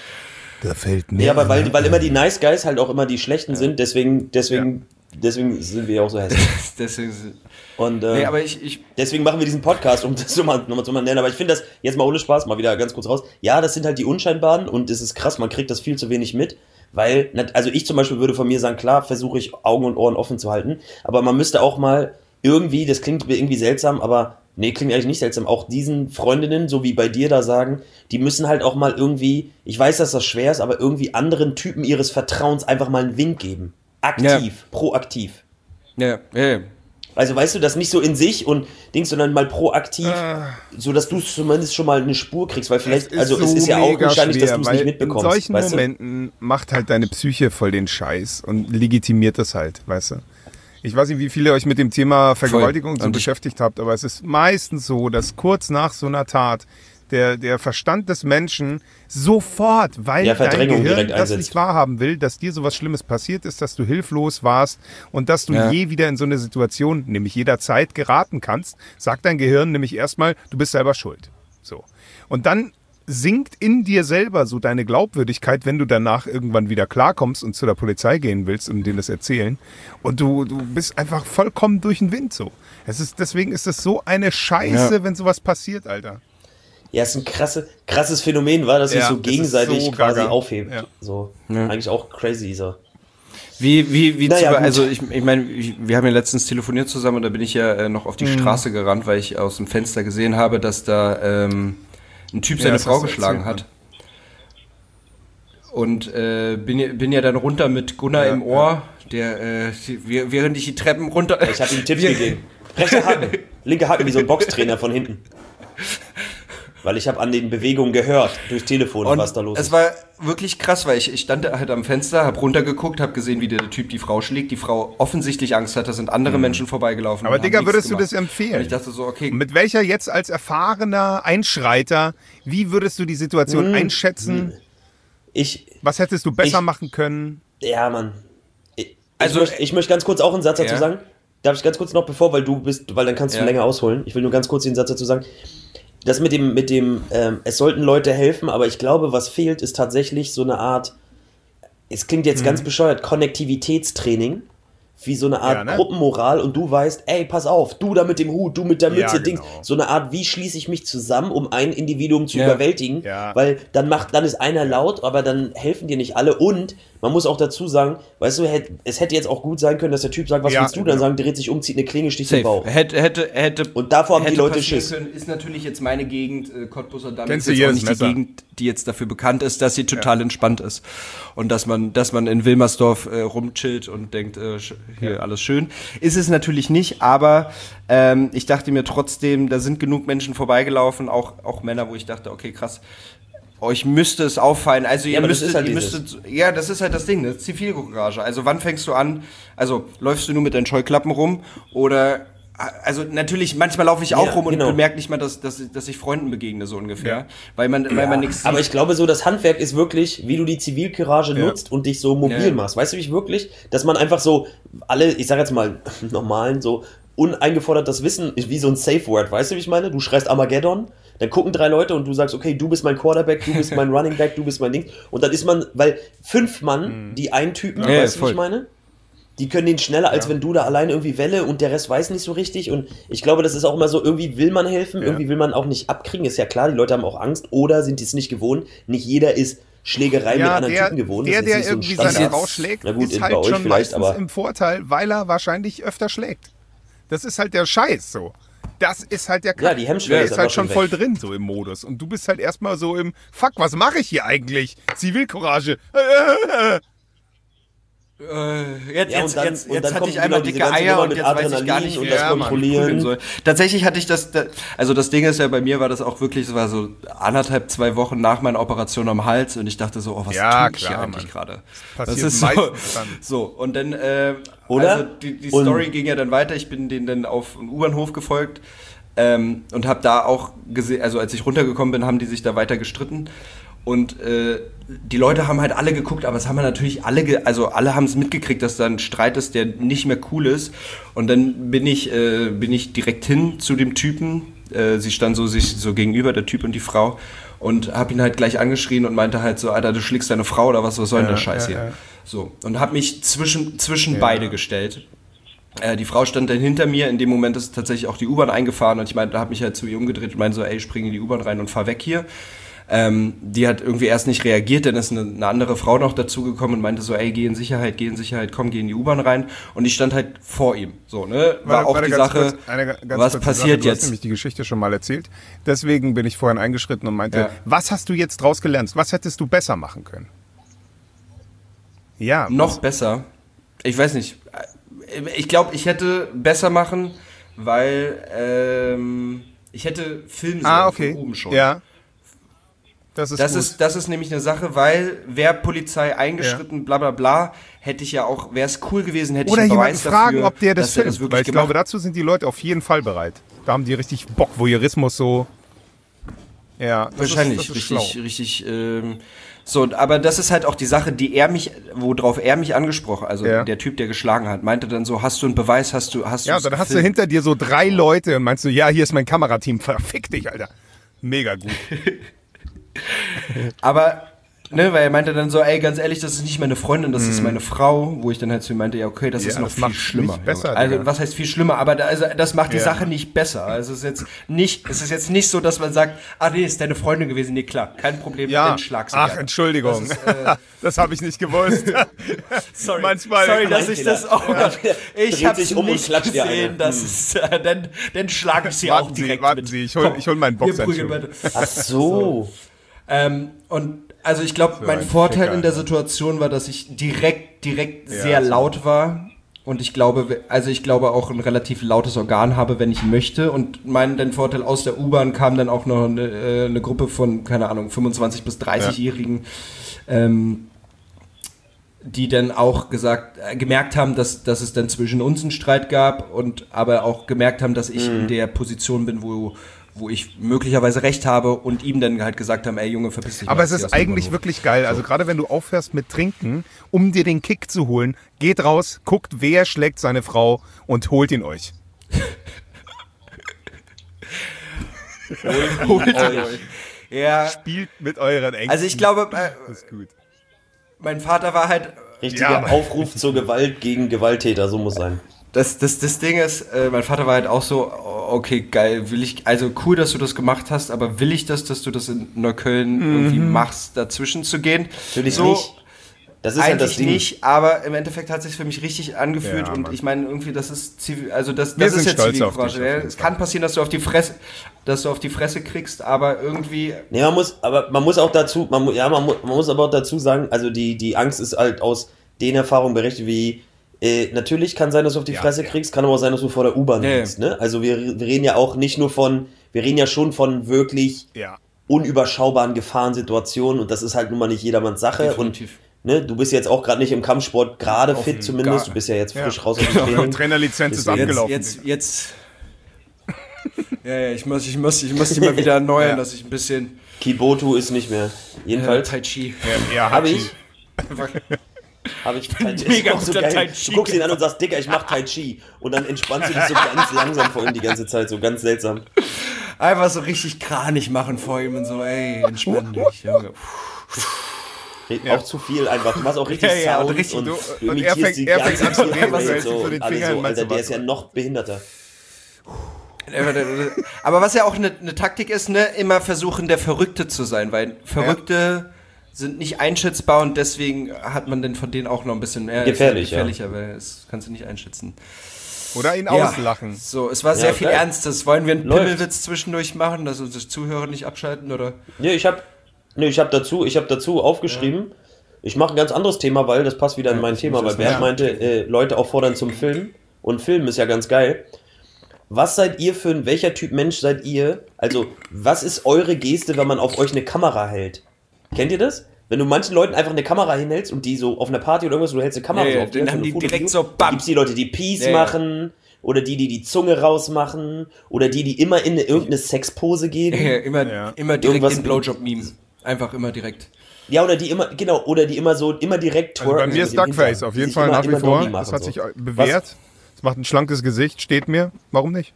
Da fällt mir. Ja, aber weil, weil immer die Nice Guys halt auch immer die Schlechten sind, deswegen, deswegen, deswegen sind wir ja auch so hässlich. Deswegen, ist- Und, äh, nee, aber ich, ich, Deswegen machen wir diesen Podcast, um das so mal, nochmal zu mal nennen. Aber ich finde das jetzt mal ohne Spaß, mal wieder ganz kurz raus. Ja, das sind halt die Unscheinbaren und es ist krass, man kriegt das viel zu wenig mit. Weil, also ich zum Beispiel würde von mir sagen, klar, versuche ich Augen und Ohren offen zu halten. Aber man müsste auch mal irgendwie, das klingt irgendwie seltsam, aber nee, klingt eigentlich nicht seltsam, auch diesen Freundinnen, so wie bei dir da sagen, die müssen halt auch mal irgendwie, ich weiß, dass das schwer ist, aber irgendwie anderen Typen ihres Vertrauens einfach mal einen Wink geben. Aktiv, proaktiv. ja, ja, ja. Also weißt du, das nicht so in sich und Dings, sondern mal proaktiv, so dass du zumindest schon mal eine Spur kriegst, weil vielleicht, also es ist ja auch mega wahrscheinlich, dass schwer, du es weil nicht mitbekommst. In solchen weißt du? Momenten macht halt deine Psyche voll den Scheiß und legitimiert das halt, weißt du. Ich weiß nicht, wie viele euch mit dem Thema Vergewaltigung so Und ich- beschäftigt habt, aber es ist meistens so, dass kurz nach so einer Tat der, der Verstand des Menschen sofort, weil Ja, dein Verdrängung Gehirn direkt das einsetzt. nicht wahrhaben will, dass dir sowas Schlimmes passiert ist, dass du hilflos warst und dass du Ja. je wieder in so eine Situation, nämlich jederzeit, geraten kannst, sagt dein Gehirn nämlich erstmal, du bist selber schuld. So. Und dann sinkt in dir selber so deine Glaubwürdigkeit, wenn du danach irgendwann wieder klarkommst und zu der Polizei gehen willst und denen das erzählen. Und du, du bist einfach vollkommen durch den Wind so. Es ist, deswegen ist das so eine Scheiße, Ja. wenn sowas passiert, Alter. Ja, es ist ein krasse, krasses Phänomen, war, dass sich Ja, so das ist gegenseitig so quasi gaga. aufhebt. Ja. So, Ja. eigentlich auch crazy so. Wie, wie, wie, Naja, zu, gut. also ich, ich meine, ich, wir haben ja letztens telefoniert zusammen und da bin ich ja äh, noch auf die Straße gerannt, weil ich aus dem Fenster gesehen habe, dass da ähm, ein Typ Ja, seine das Frau hast du geschlagen erzählt, hat. Und äh, bin, ja- bin ja dann runter mit Gunnar Ja, im Ohr, der, äh, die- wir- während ich die Treppen runter... Ich habe ihm Tipps Wir- gegeben. Rechter Haken, linker Haken, wie so ein Boxtrainer von hinten. Weil ich habe an den Bewegungen gehört, durchs Telefon, Und was da los es ist. war wirklich krass, weil ich, ich stand halt am Fenster, hab runtergeguckt, hab gesehen, wie der Typ die Frau schlägt. Die Frau offensichtlich Angst hat, da sind andere Menschen vorbeigelaufen. Aber und haben Digga, nichts würdest du gemacht. das empfehlen? Und ich dachte so, okay, Mit welcher jetzt als erfahrener Einschreiter, wie würdest du die Situation Hm. einschätzen? Ich, Was hättest du besser Ich- machen können? ja, Mann. Ich, Also, ich, möchte, ich möchte ganz kurz auch einen Satz dazu Ja. sagen. Darf ich ganz kurz noch, bevor, weil du bist, weil dann kannst du Ja. länger ausholen. Ich will nur ganz kurz den Satz dazu sagen. Das mit dem, mit dem, ähm, es sollten Leute helfen, aber ich glaube, was fehlt, ist tatsächlich so eine Art, es klingt jetzt Mhm. ganz bescheuert, Konnektivitätstraining, wie so eine Art Ja, ne? Gruppenmoral und du weißt, ey, pass auf, du da mit dem Hut, du mit der Mütze, Ja, Dings, genau. so eine Art, wie schließe ich mich zusammen, um ein Individuum zu Ja. überwältigen, Ja. weil dann macht, dann ist einer laut, aber dann helfen dir nicht alle und man muss auch dazu sagen, weißt du, hätt- es hätte jetzt auch gut sein können, dass der Typ sagt, was Ja, willst du dann genau. sagen, dreht sich um, zieht eine Klinge, sticht den safe. Bauch. Hätte, hätte, hätte, Und davor haben die hätte Leute passieren Schiss. Können, ist natürlich jetzt meine Gegend, äh, Cottbusser Damm, Kennst ist du jetzt auch jedes nicht die Messer? Gegend, die jetzt dafür bekannt ist, dass sie total entspannt ist. Und dass man, dass man in Wilmersdorf äh, rumchillt und denkt, äh, sch- hier alles schön. Ist es natürlich nicht, aber ähm, ich dachte mir trotzdem, da sind genug Menschen vorbeigelaufen, auch, auch Männer, wo ich dachte, okay, krass, euch müsste es auffallen. Also ihr aber das müsstet, ist halt ihr dieses- müsstet, ja, das ist halt das Ding, ne? Zivilcourage. Also wann fängst du an? Also läufst du nur mit deinen Scheuklappen rum oder also natürlich, manchmal laufe ich auch Ja, rum und genau. bemerke nicht mal, dass, dass, dass ich Freunden begegne, so ungefähr. Ja. Weil man, weil man nichts Aber sieht. ich glaube, so das Handwerk ist wirklich, wie du die Zivilcourage Ja. nutzt und dich so mobil Ja. machst. Weißt du, wie ich wirklich, dass man einfach so alle, ich sag jetzt mal normalen, so uneingefordertes Wissen ist wie so ein Safe Word, weißt du, wie ich meine? Du schreist Armageddon, dann gucken drei Leute und du sagst, okay, du bist mein Quarterback, du bist mein Running Back, du bist mein Ding. Und dann ist man, weil fünf Mann, die einen Typen, Ja, weißt du, wie voll. ich meine? Die können den schneller, als Ja. wenn du da alleine irgendwie Welle und der Rest weiß nicht so richtig. Und ich glaube, das ist auch immer so, irgendwie will man helfen, Ja. irgendwie will man auch nicht abkriegen. Ist ja klar, die Leute haben auch Angst oder sind es nicht gewohnt. Nicht jeder ist Schlägerei mit Ja, anderen der, Typen gewohnt. der, Das ist der nicht so ein irgendwie Standard. seine Frau schlägt, Na gut, ist in- halt bei euch schon vielleicht, meistens aber im Vorteil, weil er wahrscheinlich öfter schlägt. Das ist halt der Scheiß so. Das ist halt der Kack. Ja, die Hemmschwelle Der ist ist halt einfach schon schon voll weg. drin, so im Modus. Und du bist halt erstmal so im, fuck, was mache ich hier eigentlich? Zivilcourage. Äh, jetzt Ja, und jetzt, dann- jetzt, und jetzt dann hatte kommt ich einmal genau diese dicke ganze Eier Nummer und mit jetzt weiß ich gar Adrenalin nicht, und wie das ich das Kontrollieren. prügeln soll. Tatsächlich hatte ich das, da- also das Ding ist ja, bei mir war das auch wirklich, es war so anderthalb, zwei Wochen nach meiner Operation am Hals und ich dachte so, oh, was Ja, tue ich klar, hier eigentlich Mann. gerade? Passiert Das ist so, meistens dann. so, und dann, äh, Oder? also die, die Und- Story ging ja dann weiter, ich bin denen dann auf einen U-Bahnhof gefolgt ähm, und habe da auch gesehen, also als ich runtergekommen bin, haben die sich da weiter gestritten. Und äh, die Leute haben halt alle geguckt, aber es haben ja natürlich alle, ge also alle haben es mitgekriegt, dass da ein Streit ist, der nicht mehr cool ist. Und dann bin ich, äh, bin ich direkt hin zu dem Typen. Äh, sie stand so sich so gegenüber, der Typ und die Frau, und habe ihn halt gleich angeschrien und meinte halt so, Alter, du schlägst deine Frau oder was, was soll denn der Scheiß ja, hier? ja. So, und habe mich zwischen, zwischen beide gestellt. Äh, die Frau stand dann hinter mir, in dem Moment ist tatsächlich auch die U-Bahn eingefahren und ich meinte, da habe mich halt zu ihr umgedreht und meinte so, ey, spring in die U-Bahn rein und fahr weg hier. Ähm, die hat irgendwie erst nicht reagiert, dann ist eine, eine andere Frau noch dazugekommen und meinte so, ey, geh in Sicherheit, geh in Sicherheit, komm, geh in die U-Bahn rein. Und ich stand halt vor ihm. So, ne? War Warte, auch warte, die ganz Sache, kurz, eine ga- ganz was kurze passiert Sache. Du hast jetzt? nämlich die Geschichte schon mal erzählt. Deswegen bin ich vorhin eingeschritten und meinte, Ja. was hast du jetzt draus gelernt? Was hättest du besser machen können? Ja. Noch besser. Ich weiß nicht. Ich glaube, ich hätte besser machen, weil ähm, ich hätte filmen sollen Ah, okay. von oben schon. Ja. Das ist Das gut. ist, das ist nämlich eine Sache, weil wäre Polizei eingeschritten, bla bla bla, hätte ich ja auch, wäre es cool gewesen, hätte Oder ich einen jemanden Beweis fragen, dafür, ob der das dass er filmt. wirklich Weil ich gemacht glaube, dazu sind die Leute auf jeden Fall bereit. Da haben die richtig Bock, Voyeurismus so. Ja, das Wahrscheinlich, ist, das ist richtig, schlau. richtig, ähm, so, aber das ist halt auch die Sache, die er mich, worauf er mich angesprochen, also Ja. der Typ, der geschlagen hat, meinte dann so, hast du einen Beweis, hast du, hast du Ja, dann hast du hinter dir so drei Leute und meinst du, ja, hier ist mein Kamerateam. Verfick dich, Alter. Mega gut. Aber, ne, weil er meinte dann so, ey, ganz ehrlich, das ist nicht meine Freundin, das ist meine Frau, wo ich dann halt zu ihm meinte, ja, okay, das Mhm. Ja, ist noch das viel macht's schlimmer. nicht besser, Junge. Also, Digga. was heißt viel schlimmer? Aber da, also, das macht die Ja. Sache nicht besser. Also, es ist jetzt nicht, es ist jetzt nicht so, dass man sagt, ah, nee, ist deine Freundin gewesen. Nee, klar, kein Problem, Ja. dann schlag sie Ach, gerne. Entschuldigung. Das ist, äh, Das habe ich nicht gewusst. Sorry, Manchmal- sorry, dass Mein ich Fehler. das auch. Ja. Ich Dreht habe sich um und nicht klatscht dir gesehen, eine. dass es, äh, dann, dann schlage ich sie auch Warten Sie, direkt warten mit. Sie, ich hol- Komm, ich hol meinen wir Boxhandschuh. prügeln beide. Ach so. Ähm, und also ich glaube, mein ein Vorteil Ficker, in der Alter. Situation war, dass ich direkt, direkt Ja, sehr so. laut war. Und ich glaube, also ich glaube auch ein relativ lautes Organ habe, wenn ich möchte. Und mein den Vorteil aus der U-Bahn kam dann auch noch eine, äh, eine Gruppe von, keine Ahnung, fünfundzwanzig- bis dreißig-Jährigen, ähm, die dann auch gesagt, äh, gemerkt haben, dass, dass es dann zwischen uns einen Streit gab und aber auch gemerkt haben, dass ich in der Position bin, wo, wo ich möglicherweise recht habe und ihm dann halt gesagt haben, ey Junge, verpiss dich mal, Aber es zieh ist aus dem eigentlich U-Bahnhof. wirklich geil. Also gerade wenn du aufhörst mit Trinken, um dir den Kick zu holen, geht raus, guckt, wer schlägt seine Frau und holt ihn euch. Holt euch. Ja, Spielt mit euren Ängsten. also ich glaube, äh, Das ist gut. mein Vater war halt, Richtiger Ja. Aufruf zur Gewalt gegen Gewalttäter, so muss sein. das, das, das Ding ist, äh, mein Vater war halt auch so, okay, geil, will ich, also cool, dass du das gemacht hast, aber will ich das, dass du das in Neukölln irgendwie machst, dazwischen zu gehen? Natürlich so, nicht. Das ist halt das Eigentlich Ding. nicht, aber im Endeffekt hat es sich für mich richtig angefühlt Ja, und Mann. ich meine irgendwie, das ist Zivil, also das, Wir das sind ist jetzt stolz auf dich, Zivilcourage. auf Ja. jeden Es Fall. kann passieren, dass du auf die Fresse, dass du auf die Fresse kriegst, aber irgendwie, Nee, man muss, aber man muss auch dazu, man, mu- ja, man, mu- man muss aber auch dazu sagen, also die, die Angst ist halt aus den Erfahrungen berichtet, wie, äh, natürlich kann sein, dass du auf die Ja, Fresse ja. kriegst, kann aber auch sein, dass du vor der U-Bahn Ja, ja. liegst, ne? Also wir, wir reden ja auch nicht nur von, wir reden ja schon von wirklich Ja. unüberschaubaren Gefahrensituationen und das ist halt nun mal nicht jedermanns Sache Definitiv. und ne, du bist jetzt auch gerade nicht im Kampfsport gerade Auf fit zumindest, gar- du bist ja jetzt Ja. frisch raus aus dem Genau. Training. Trainerlizenz ist Deswegen- abgelaufen. jetzt, jetzt, ja, ja, ich muss, ich muss, ich muss die mal wieder erneuern, Ja. dass ich ein bisschen, Kibotu ist nicht mehr. äh, Jedenfalls Tai Chi. Ja, ja, habe Hachi. ich Habe ich Tai Chi. mega Ist auch so guter geil. Tai Chi Du guckst ihn an und sagst, Digga, ich mach Tai Chi. Und dann entspannst du dich so ganz langsam vor ihm die ganze Zeit, so ganz seltsam. Einfach so richtig kranig machen vor ihm und so, ey, entspann dich, Junge. Ja. Auch zu viel einfach. Du machst auch richtig Ja, ja, und Sounds richtig und, so- du und er imitierst fängt- die er ganze fängt an zu reden, Zeit so, so, so den und alle Finger in so, den Alter, Mund der zu ist ja noch behinderter. Aber was ja auch eine ne Taktik ist, ne, immer versuchen, der Verrückte zu sein, weil Verrückte ja. sind nicht einschätzbar und deswegen hat man denn von denen auch noch ein bisschen mehr. Gefährlich, gefährlicher, ja. Weil das kannst du nicht einschätzen. Oder ihn Ja. auslachen. So, es war sehr Ja, viel geil. Ernstes. Wollen wir einen Läuft. Pimmelwitz zwischendurch machen, dass unsere Zuhörer nicht abschalten, oder? Nee, ich hab, nee, ich hab dazu, ich hab dazu aufgeschrieben, ja. Ich mache ein ganz anderes Thema, weil das passt wieder in mein Thema, weil Bernd meinte, äh, Leute auffordern zum Film. Und Film ist ja ganz geil. Was seid ihr für ein, welcher Typ Mensch seid ihr? Also, was ist eure Geste, wenn man auf euch eine Kamera hält? Kennt ihr das? Wenn du manchen Leuten einfach eine Kamera hinhältst und die so auf einer Party oder irgendwas, du hältst eine Kamera Ja, so ja, auf dann die, haben die Foto- direkt so, dann bam. gibt's die Leute, die Peace Ja, ja. machen oder die, die die Zunge rausmachen oder die, die immer in eine, irgendeine Sexpose gehen. Ja, immer, Ja. immer direkt Irgendwas- den Blowjob-Meme. Einfach immer direkt. Ja, oder die immer, genau, oder die immer so, immer direkt Also bei mir ist Duckface auf jeden Fall nach wie vor. Das hat sich bewährt. Es macht ein schlankes Gesicht, steht mir. Warum nicht?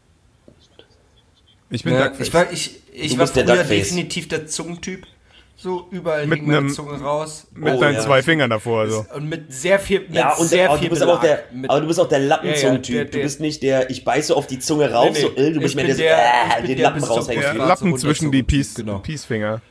Ich bin Ja, Duckface. ich war, ich, ich Du war bist der früher Duckface. definitiv der Zungentyp. So überall Mit hing meine einem- Zunge raus. Mit Oh, deinen ja. zwei Fingern davor. So. Und mit sehr viel, mit Ja, und sehr aber viel du bist aber auch der, Belag. Mit, aber du bist auch der Lappenzungentyp. Ja, ja, der- Du bist nicht der, ich beiße auf die Zunge rauf, Nee, nee. so, äh, du bist Ich mehr bin der, so, der- ich äh, bin den der Lappen bis zum raushängt. Brust. Ja, Schwarze Lappen runter zwischen so. die Peace, Genau. Peace-Finger.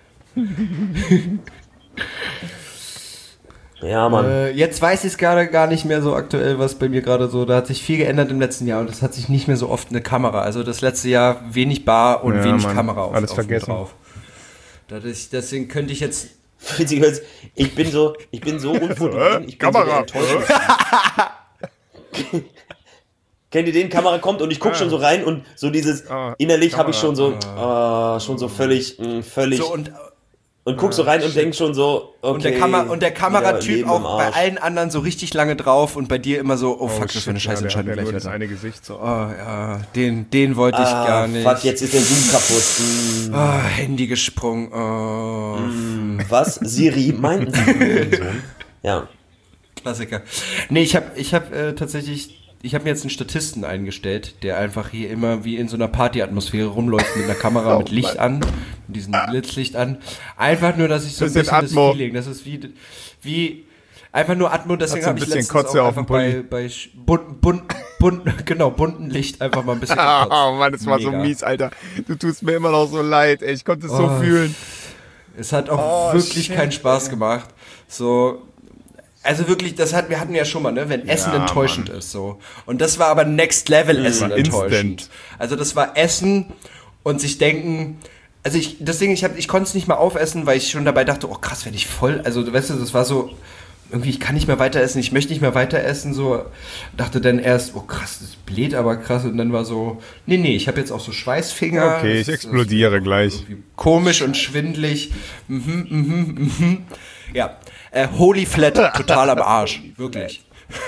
Ja, Mann. äh, jetzt weiß ich es gerade gar nicht mehr so aktuell, was bei mir gerade so, da hat sich viel geändert im letzten Jahr und es hat sich nicht mehr so oft eine Kamera. Also das letzte Jahr wenig Bar und Ja, wenig Mann. Kamera auf, Alles auf mir vergessen. drauf. Dadurch, deswegen könnte ich jetzt Witzigerweise, ich bin so, ich bin so unfotogen, ich bin so Kamera. der Enttäuschung. Kennt ihr den? Kamera kommt und ich guck schon so rein und so dieses, Ah, innerlich habe ich Kamera. schon so, ah, schon so völlig, mh, völlig, so und, und guck so rein und denk schon so, okay. und der, Kamera, und der wieder Kameratyp Leben im auch bei Arsch. allen anderen so richtig lange drauf und bei dir immer so, oh, fuck, das shit, für eine ja, scheiß der Entscheidung hat ja gleich nur das wieder. eine Gesicht. So. Oh ja, den, den wollte ich Ah, gar nicht. fuck, jetzt ist der Zoom kaputt. Mm. Oh, Handy gesprungen. Oh, Was? Siri, meinten Sie? Sohn? Ja. Klassiker. Nee, ich habe ich hab, äh, tatsächlich, ich habe mir jetzt einen Statisten eingestellt, der einfach hier immer wie in so einer Partyatmosphäre rumläuft mit einer Kamera mit Licht an, mit diesem Blitzlicht an. Einfach nur, dass ich so ein Bisschen bisschen Atmo. das Feeling, das ist wie, wie einfach nur Atmo, deswegen Hat so ein habe ich bisschen letztens Kotze auch auf dem einfach bei, Pulli. bei sch- bunt, bunt, bunt, genau, bunten Licht einfach mal ein bisschen Oh gekotzt. Mann, das war so Mega. mies, Alter. Du tust mir immer noch so leid, ey. Ich konnte es so Oh, fühlen. Es hat auch Oh, wirklich shit, keinen Spaß gemacht. So, also wirklich, das hat, wir hatten ja schon mal, ne, wenn Essen Ja, enttäuschend ist, so. Und das war aber Next Level Essen war enttäuschend. instant. Also das war Essen und sich denken, also ich, das Ding, ich hab, ich konnte es nicht mal aufessen, weil ich schon dabei dachte, oh krass, werde ich voll. Also du weißt du, das war so, irgendwie, ich kann nicht mehr weiter essen, ich möchte nicht mehr weiter essen, so. Dachte dann erst, oh krass, das bläht aber krass. Und dann war so, nee, nee, ich habe jetzt auch so Schweißfinger. Okay, ich Das ist- explodiere gleich. irgendwie komisch und schwindlig. Mhm, mhm, mhm. Ja, äh, Holy Flat, total am Arsch, wirklich.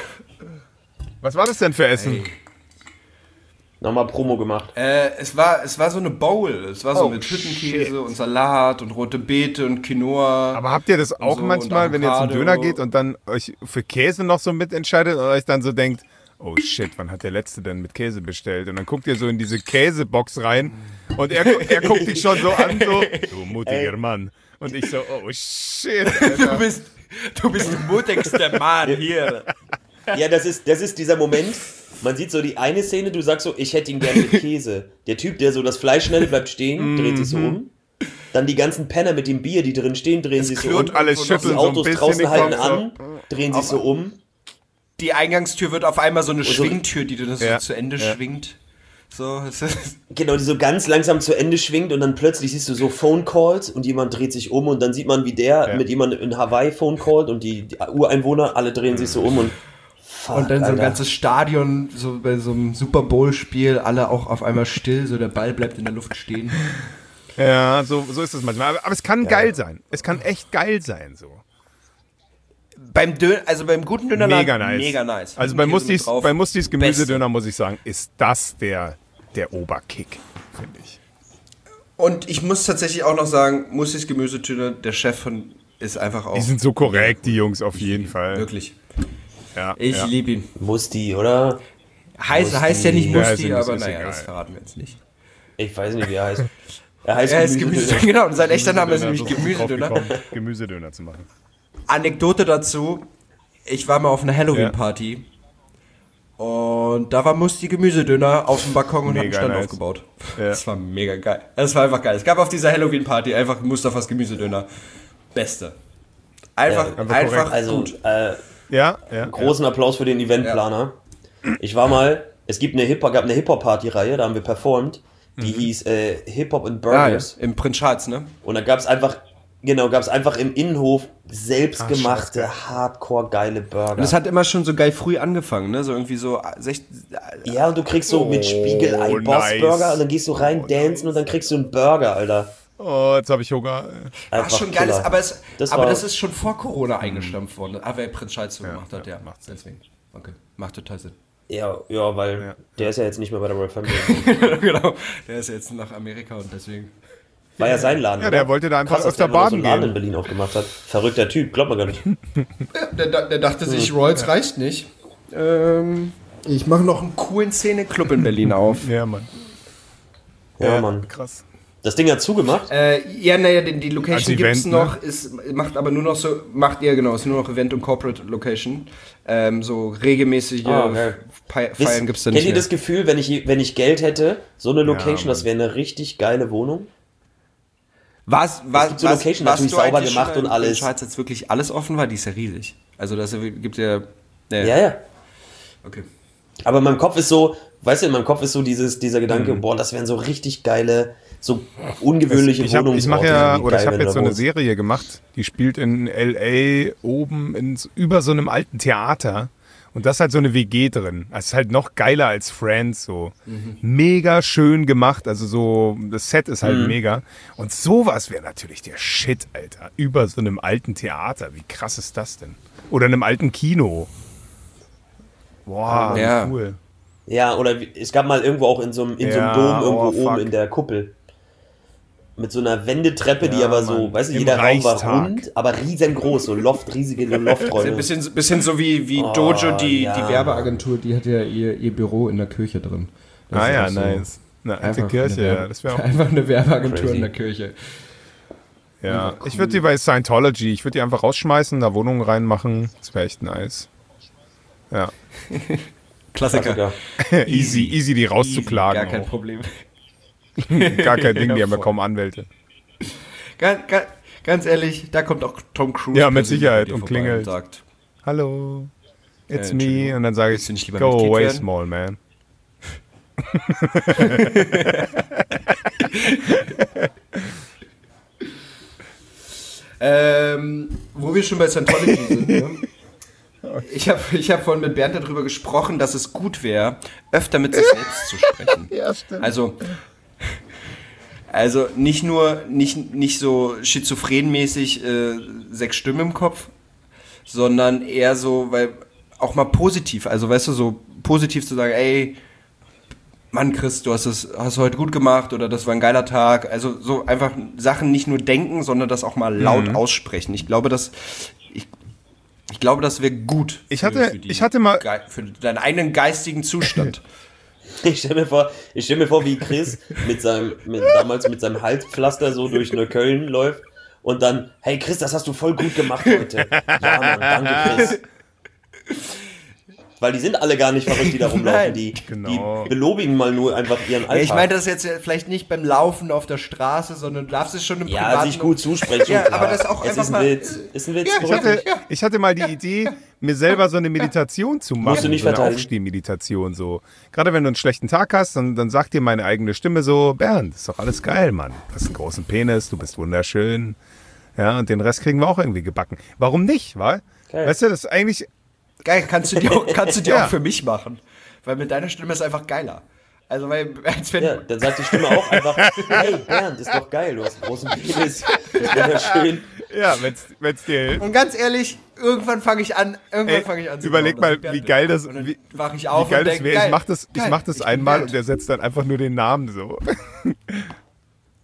Was war das denn für Essen? Ey. Nochmal Promo gemacht. Äh, es war, es war so eine Bowl. Es war so Oh, mit Hüttenkäse und Salat und rote Beete und Quinoa. Aber habt ihr das auch so, manchmal, und wenn ihr zum Avocado. Döner geht und dann euch für Käse noch so mitentscheidet und euch dann so denkt, oh shit, wann hat der Letzte denn mit Käse bestellt? Und dann guckt ihr so in diese Käsebox rein und er, er guckt dich schon so an, so, du mutiger Mann. Und ich so, oh shit, Du Alter. bist, du bist der mutigste Mann hier. Ja, das ist, das ist dieser Moment. Man sieht so die eine Szene, du sagst so, ich hätte ihn gerne mit Käse. Der Typ, der so das Fleisch schneidet, bleibt stehen, dreht sich so um. Dann die ganzen Penner mit dem Bier, die drin stehen, drehen sich so um. Und alles und schütteln Die so ein Autos bisschen draußen den halten Kopf, so. an, drehen sich so um. Die Eingangstür wird auf einmal so eine so- Schwingtür, die dann so Ja, zu Ende ja. schwingt. So, es ist, Genau, die so ganz langsam zu Ende schwingt und dann plötzlich siehst du so Phone Calls und jemand dreht sich um und dann sieht man, wie der Ja. mit jemandem in Hawaii Phone callt und die, die Ureinwohner, alle drehen sich so um und fuck, und dann so ein Alter. ganzes Stadion, so bei so einem Super Bowl-Spiel, alle auch auf einmal still, so der Ball bleibt in der Luft stehen. Ja, so, so ist es manchmal. Aber, aber es kann geil sein. Es kann echt geil sein, so. Beim Döner, also beim guten Döner Mega nice. Mega nice. Also bei Käse mit Mustis, drauf. bei Mustis Gemüsedöner Beste. muss ich sagen, ist das der, der Oberkick, finde ich. Und ich muss tatsächlich auch noch sagen, Mustis Gemüsedöner, der Chef von ist einfach auch... Die sind so korrekt, die Jungs, auf jeden Fall. Wirklich. Ja, Ich ja. liebe ihn. Musti, oder? Heißt, Musti. heißt ja nicht Ja, Musti, ist- aber ist naja, egal. das verraten wir jetzt nicht. Ich weiß nicht, wie er heißt. Er heißt Er ist Gemüsedöner. Gemüse, genau, und sein echter Name ist nämlich so sind wir drauf Gemüsedöner. gekommen, Gemüsedöner zu machen. Anekdote dazu, ich war mal auf einer Halloween-Party und da war Musti Gemüsedöner auf dem Balkon und hat einen Mega Stand nice. aufgebaut. Ja. Das war mega geil. Das war einfach geil. Es gab auf dieser Halloween-Party einfach Mustafas Gemüsedöner. Beste. Einfach, Ja, einfach einfach korrekt. Also, gut. äh, Ja, ja. großen Applaus für den Eventplaner. Ich war mal, es gibt eine Hip gab eine Hip-Hop-Party-Reihe, da haben wir performt. Die hieß äh, Hip-Hop and Ah, ja. Burgers. Im Prinz Charles, ne? Und da gab es einfach, genau, gab es einfach im Innenhof Ah, selbstgemachte, hardcore geile Burger. Und es hat immer schon so geil früh angefangen, ne? So irgendwie so sechzehn, ja, und du kriegst so mit Spiegelei Oh, Boss-Burger nice. und dann gehst du rein, Oh, dancen und dann kriegst du einen Burger, Alter. Oh, jetzt habe ich Hunger. war Einfach schon geil, Killer. aber, es, Das aber war- das ist schon vor Corona eingestampft worden. Ah, weil Prinz Charles so gemacht hat, ja, ja. macht Sinn. Deswegen. Okay, macht total Sinn. Ja, ja, weil Ja. der ist ja jetzt nicht mehr bei der Royal Family. Genau, der ist jetzt nach Amerika und deswegen... War ja sein Laden. Ja, oder? der wollte da einfach Krass, dass öfter der immer noch so baden einen Laden in gehen. Berlin aufgemacht hat. Verrückter Typ, glaubt man gar nicht. Der, der, der dachte sich, Rolls reicht nicht. Ähm, ich mache noch einen coolen Szeneclub in Berlin auf. Ja, Mann. Ja, Mann. Krass. Das Ding hat zugemacht. Äh, ja, naja, die, die Als Location Event, gibt's noch, ist, macht aber nur noch so, macht ihr genau, ist nur noch Event und Corporate Location. Ähm, so regelmäßige Ah, okay. Fe- Wisst- Feiern gibt's da Kennt nicht ihr mehr. das Gefühl, wenn ich, wenn ich Geld hätte, so eine Location, Mann. das wäre eine richtig geile Wohnung? Was, was, gibt so was, Location was natürlich du sauber eigentlich gemacht schon und alles. In Schweiz jetzt wirklich alles offen war, die ist ja riesig. Also das gibt ja... Nee. Ja, ja. Okay. Aber in meinem Kopf ist so, weißt du, in meinem Kopf ist so dieses, dieser Gedanke, boah, das wären so richtig geile, so ungewöhnliche Ich, hab, ich mache Wohnungsorte, ja, die oder ich geil, habe wenn jetzt du so eine wohnst. Serie gemacht, die spielt in L A oben in, über so einem alten Theater. Und da ist halt so eine W G drin. Das ist halt noch geiler als Friends, so. Mhm. Mega schön gemacht, also so, das Set ist halt Mhm. mega. Und sowas wäre natürlich der Shit, Alter. Über so einem alten Theater. Wie krass ist das denn? Oder einem alten Kino. Boah, Ja. cool. Ja, oder wie- es gab mal irgendwo auch in so einem, in so einem Ja, Dom irgendwo oh, fuck. oben in der Kuppel. Mit so einer Wendetreppe, die Ja, aber so, Mann. weißt du, Im jeder Raum war Reichstag. rund, aber riesengroß, so Loft, riesige Lofträume. Ein bisschen, bisschen so wie, wie Oh, Dojo, die, ja. die Werbeagentur, die hat ja ihr, ihr Büro in der Kirche drin. Das Ah ist ja, auch so nice. Eine alte einfach Kirche, eine ja. Werbe- Das wäre auch. Einfach eine Werbeagentur Crazy. in der Kirche. Ja, ich würde die bei Scientology, ich würde die einfach rausschmeißen, da Wohnungen reinmachen. Das wäre echt nice. Ja. Klassiker. Klassiker. easy, easy die rauszuklagen. Gar kein auch. Problem. Gar kein Ding, die haben ja voll. kaum Anwälte. Ganz, ganz, ganz ehrlich, da kommt auch Tom Cruise. Ja, mit persönlich Sicherheit, bei dir und vorbei klingelt. Und sagt, Hallo, it's Äh, me. Entschuldigung. Und dann sage Willst du nicht ich, lieber go Mitglied away, werden? small man. ähm, wo wir schon bei Scientology sind, ne? Ich habe ich hab vorhin mit Bernd darüber gesprochen, dass es gut wäre, öfter mit sich selbst zu sprechen. Ja, stimmt. Also, also nicht nur, nicht, nicht so schizophrenmäßig äh, sechs Stimmen im Kopf, sondern eher so, weil auch mal positiv, also weißt du, so positiv zu sagen, ey, Mann, Chris, du hast es hast heute gut gemacht oder das war ein geiler Tag. Also so einfach Sachen nicht nur denken, sondern das auch mal laut Mhm. aussprechen. Ich glaube, dass ich, ich glaube, das wäre gut. Ich hatte- ich hatte mal- Ge- für deinen eigenen geistigen Zustand. Ich stelle mir vor, ich stell mir vor, wie Chris mit seinem, mit, damals mit seinem Halspflaster so durch Neukölln läuft und dann, hey Chris, das hast du voll gut gemacht heute. Ja, Mann, danke Chris. Weil die sind alle gar nicht verrückt, die da rumlaufen. Nein. Die, Genau. die belobigen mal nur einfach ihren Alltag. Ja, ich meine das jetzt ja vielleicht nicht beim Laufen auf der Straße, sondern du darfst es schon im ja, privaten... sich gut zusprechen. schon Ja, klar. aber das auch es einfach ist ein mal- Witz. Ist ein Witz. Ja, Ich korrekt. hatte, ich hatte mal die Idee, mir selber so eine Meditation zu machen. du nicht so eine verteidigen. Aufstehmeditation so. Gerade wenn du einen schlechten Tag hast, dann, dann sagt dir meine eigene Stimme so, Bernd, ist doch alles geil, Mann. Du hast einen großen Penis, du bist wunderschön. Ja, und den Rest kriegen wir auch irgendwie gebacken. Warum nicht, wa? Geil. Weißt du, das ist eigentlich... Geil, kannst du dir auch, kannst du dir Ja. auch für mich machen. Weil mit deiner Stimme ist einfach geiler. Also, weil, als wenn... Ja, dann sagt die Stimme auch einfach, hey Bernd, ist doch geil, du hast einen großen Penis, das ist wunderschön. Ja, wenn's, wenn's dir hilft. Und ganz ehrlich, irgendwann fange ich an, irgendwann Ey, fange ich an zu überleg glauben, dass mal, ich Bernd wie bin. geil das- Und dann wie- wach ich auf Wie geil und das denk, wäre. geil, Ich mach das, ich geil, mach das bin einmal Bernd. und der setzt dann einfach nur den Namen so.